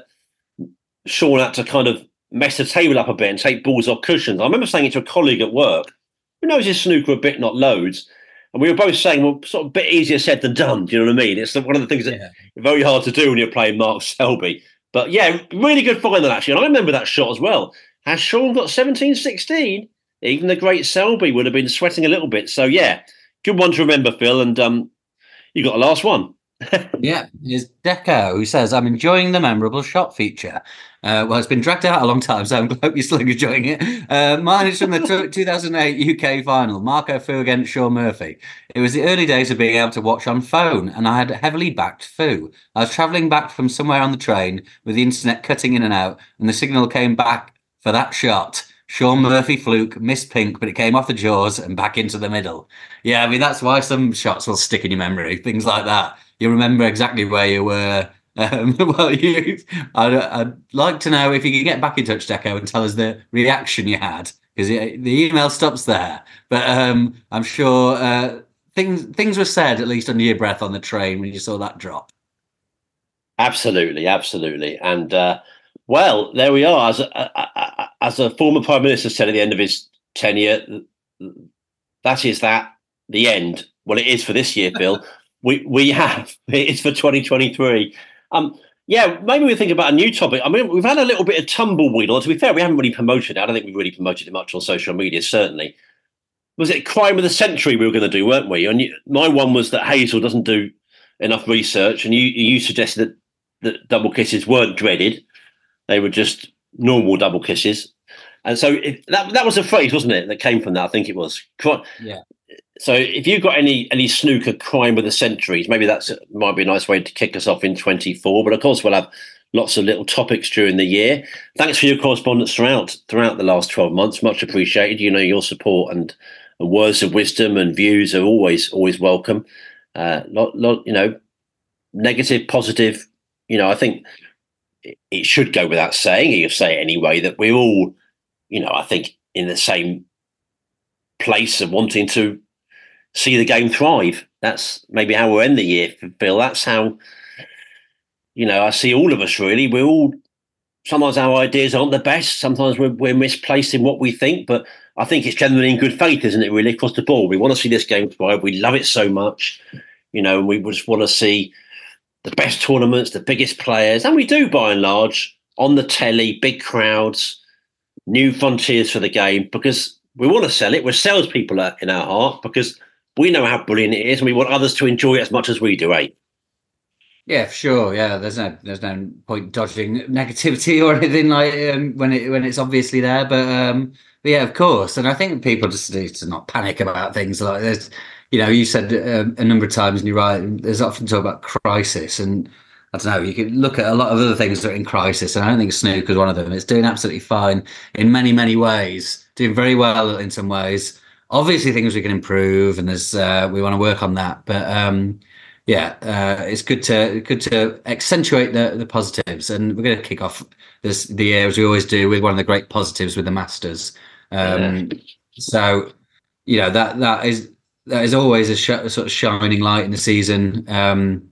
Sean had to kind of mess the table up a bit and take balls off cushions. I remember saying it to a colleague at work who knows his snooker a bit, not loads. And we were both saying, well, sort of a bit easier said than done. Do you know what I mean? It's one of the things that yeah. very hard to do when you're playing Mark Selby. But yeah, really good final actually. And I remember that shot as well. Has Sean got seventeen sixteen? Even the great Selby would have been sweating a little bit. So yeah, good one to remember, Phil. And um, you got the last one. Yeah, it's Deco who says, I'm enjoying the memorable shot feature. Uh, well, it's been dragged out a long time, so I hope you're still enjoying it. Uh, mine is from the two thousand eight U K final, Marco Fu against Shaun Murphy. It was the early days of being able to watch on phone, and I had heavily backed Fu. I was travelling back from somewhere on the train with the internet cutting in and out, and the signal came back for that shot. Shaun Murphy fluke, missed pink, but it came off the jaws and back into the middle. Yeah, I mean, that's why some shots will stick in your memory, things like that. You remember exactly where you were. Um, well, you, I'd, I'd like to know if you could get back in touch, Deco, and tell us the reaction you had, because the email stops there. But um, I'm sure uh, things things were said, at least under your breath, on the train when you saw that drop. Absolutely, absolutely. And, uh, well, there we are. As a, as a former Prime Minister said at the end of his tenure, that is that, the end. Well, it is for this year, Phil. We we have. It's for twenty twenty-three. Um, yeah, maybe we think about a new topic. I mean, we've had a little bit of tumbleweed. Or to be fair, we haven't really promoted it. I don't think we've really promoted it much on social media, certainly. Was it Crime of the Century we were going to do, weren't we? And you, my one was that Hazel doesn't do enough research, and you, you suggested that, that double kisses weren't dreaded. They were just normal double kisses. And so if, that that was a phrase, wasn't it, that came from that? I think it was. Yeah. So if you've got any any snooker crime of the centuries, maybe that might be a nice way to kick us off in twenty-four. But of course, we'll have lots of little topics during the year. Thanks for your correspondence throughout throughout the last twelve months. Much appreciated. You know, your support and, and words of wisdom and views are always always welcome. Uh, lot, lot, you know, negative, positive. You know, I think it should go without saying. You say it anyway that we're all, you know, I think in the same place of wanting to see the game thrive. That's maybe how we'll end the year, Phil. That's how, you know, I see all of us really. We're all, sometimes our ideas aren't the best. Sometimes we're, we're misplaced in what we think, but I think it's generally in good faith, isn't it, really, across the board? We want to see this game thrive. We love it so much, you know, and we just want to see the best tournaments, the biggest players, and we do by and large, on the telly, big crowds, new frontiers for the game, because we want to sell it. We're salespeople in our heart, because we know how brilliant it is, and we want others to enjoy it as much as we do, eh? Yeah, for sure. Yeah, there's no there's no point dodging negativity or anything like um, when it when it's obviously there. But, um, but yeah, of course. And I think people just need to not panic about things like this. You know, you said um, a number of times, and you're right. There's often talk about crisis, and I don't know. You could look at a lot of other things that are in crisis, and I don't think snooker is one of them. It's doing absolutely fine in many many ways, doing very well in some ways. Obviously, things we can improve, and there's uh, we want to work on that. But um, yeah, uh, it's good to good to accentuate the the positives, and we're going to kick off this the year as we always do with one of the great positives with the Masters. Um, yeah. So you know that that is that is always a, sh- a sort of shining light in the season, um,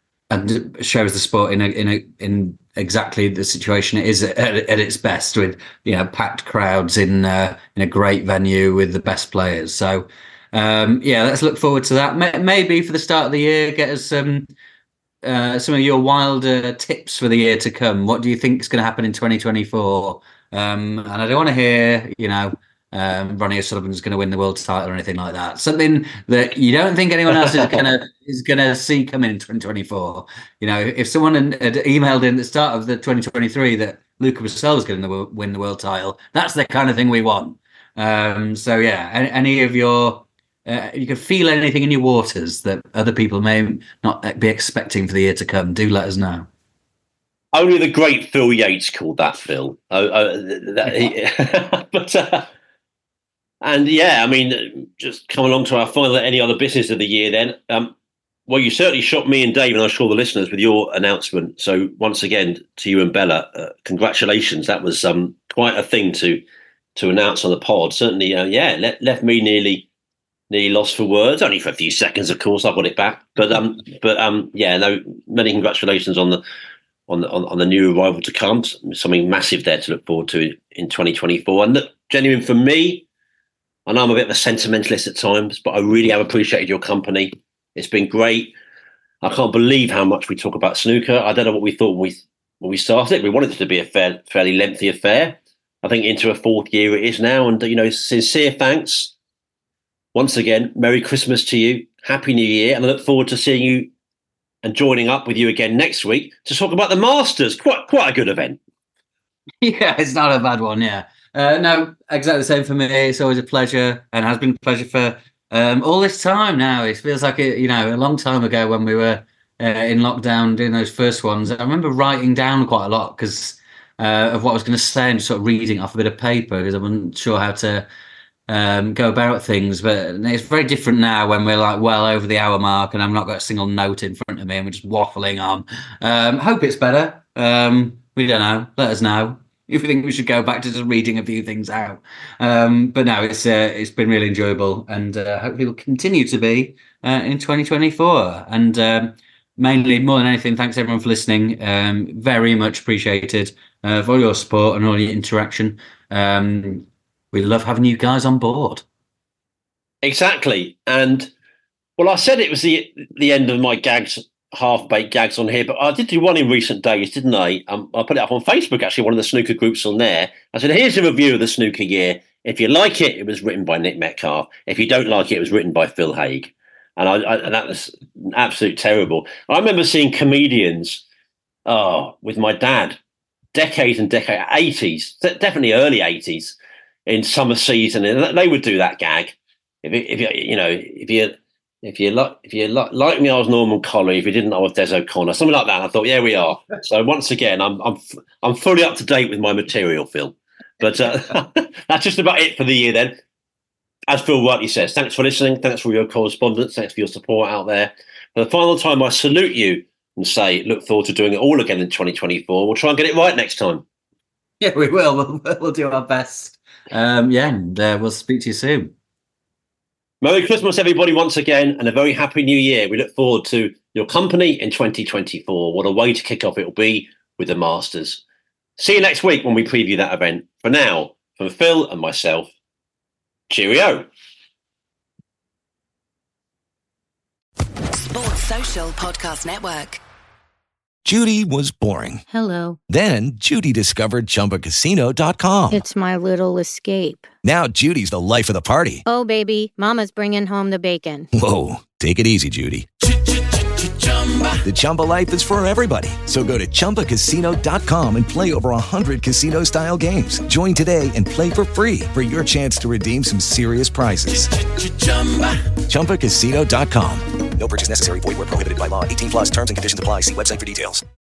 and shows the sport in a, in a, in exactly the situation it is at, at its best, with you know packed crowds in uh, in a great venue with the best players. So um, yeah, let's look forward to that. Maybe for the start of the year, get us some uh, some of your wilder tips for the year to come. What do you think is going to happen in twenty twenty-four? Um, and I don't want to hear you know um, Ronnie O'Sullivan's going to win the world title or anything like that. Something that you don't think anyone else is going to is going to see coming in twenty twenty-four. You know, if someone had emailed in at the start of the twenty twenty-three that Luca Brazil was going to win the world title, that's the kind of thing we want. Um, so yeah, any, any of your uh, you can feel anything in your waters that other people may not be expecting for the year to come, do let us know. Only the great Phil Yates called that, Phil. Oh, oh, that, he, but uh, and yeah, I mean, just come along to our final any other business of the year then. Um, well, you certainly shocked me and Dave, and I'm sure the listeners, with your announcement. So once again, to you and Bella, uh, congratulations. That was um, quite a thing to to announce on the pod. Certainly, uh, yeah, le- left me nearly nearly lost for words, only for a few seconds, of course. I got it back, but um, but um, yeah, no, many congratulations on the on the on, on the new arrival to come. Something massive there to look forward to in twenty twenty-four. And look, genuine for me, I know I'm a bit of a sentimentalist at times, but I really have appreciated your company. It's been great. I can't believe how much we talk about snooker. I don't know what we thought when we when we started. We wanted it to be a fair, fairly lengthy affair. I think into a fourth year it is now, and you know, sincere thanks once again. Merry Christmas to you, Happy New Year, and I look forward to seeing you and joining up with you again next week to talk about the Masters. Quite, quite a good event. Yeah, it's not a bad one. Yeah, uh, no, exactly the same for me. It's always a pleasure, and has been a pleasure for um, all this time. Now it feels like it, you know, a long time ago when we were uh, in lockdown doing those first ones. I remember writing down quite a lot because. Uh, of what I was going to say and sort of reading off a bit of paper because I wasn't sure how to um, go about things. But it's very different now when we're like well over the hour mark and I've not got a single note in front of me and we're just waffling on. Um, hope it's better. Um, we don't know. Let us know if you think we should go back to just reading a few things out. Um, but no, it's uh, it's been really enjoyable and uh, hopefully will continue to be uh, in twenty twenty-four. And um, mainly, more than anything, thanks everyone for listening. Um, very much appreciated. Uh, for all your support and all your interaction. Um, we love having you guys on board. Exactly. And, well, I said it was the the end of my gags, half-baked gags on here, but I did do one in recent days, didn't I? Um, I put it up on Facebook, actually, one of the snooker groups on there. I said, here's a review of the snooker year. If you like it, it was written by Nick Metcalf. If you don't like it, it was written by Phil Haig. And, I, I, and that was absolutely terrible. I remember seeing comedians oh, with my dad, decades and decades, eighties, definitely early eighties, in summer season, and they would do that gag. If you, if you, you know, if you, if you like, if you like, like me, I was Norman Colley. If you didn't, I was Des O'Connor, something like that. And I thought, yeah, we are. So once again, I'm, I'm, I'm fully up to date with my material, Phil. But uh, that's just about it for the year. Then, as Phil rightly says, thanks for listening. Thanks for your correspondence. Thanks for your support out there. For the final time, I salute you and say, look forward to doing it all again in twenty twenty-four. We'll try and get it right next time. Yeah, we will. We'll, we'll do our best. Um, yeah, and uh, we'll speak to you soon. Merry Christmas, everybody, once again, and a very happy new year. We look forward to your company in twenty twenty-four. What a way to kick off it will be with the Masters. See you next week when we preview that event. For now, from Phil and myself, cheerio. Sports Social Podcast Network. Judy was boring. Hello. Then Judy discovered Chumba Casino dot com. It's my little escape. Now Judy's the life of the party. Oh, baby, mama's bringing home the bacon. Whoa, take it easy, Judy. The Chumba life is for everybody. So go to Chumba Casino dot com and play over one hundred casino-style games. Join today and play for free for your chance to redeem some serious prizes. Chumba Casino dot com. No purchase necessary. Void where prohibited by law. eighteen plus terms and conditions apply. See website for details.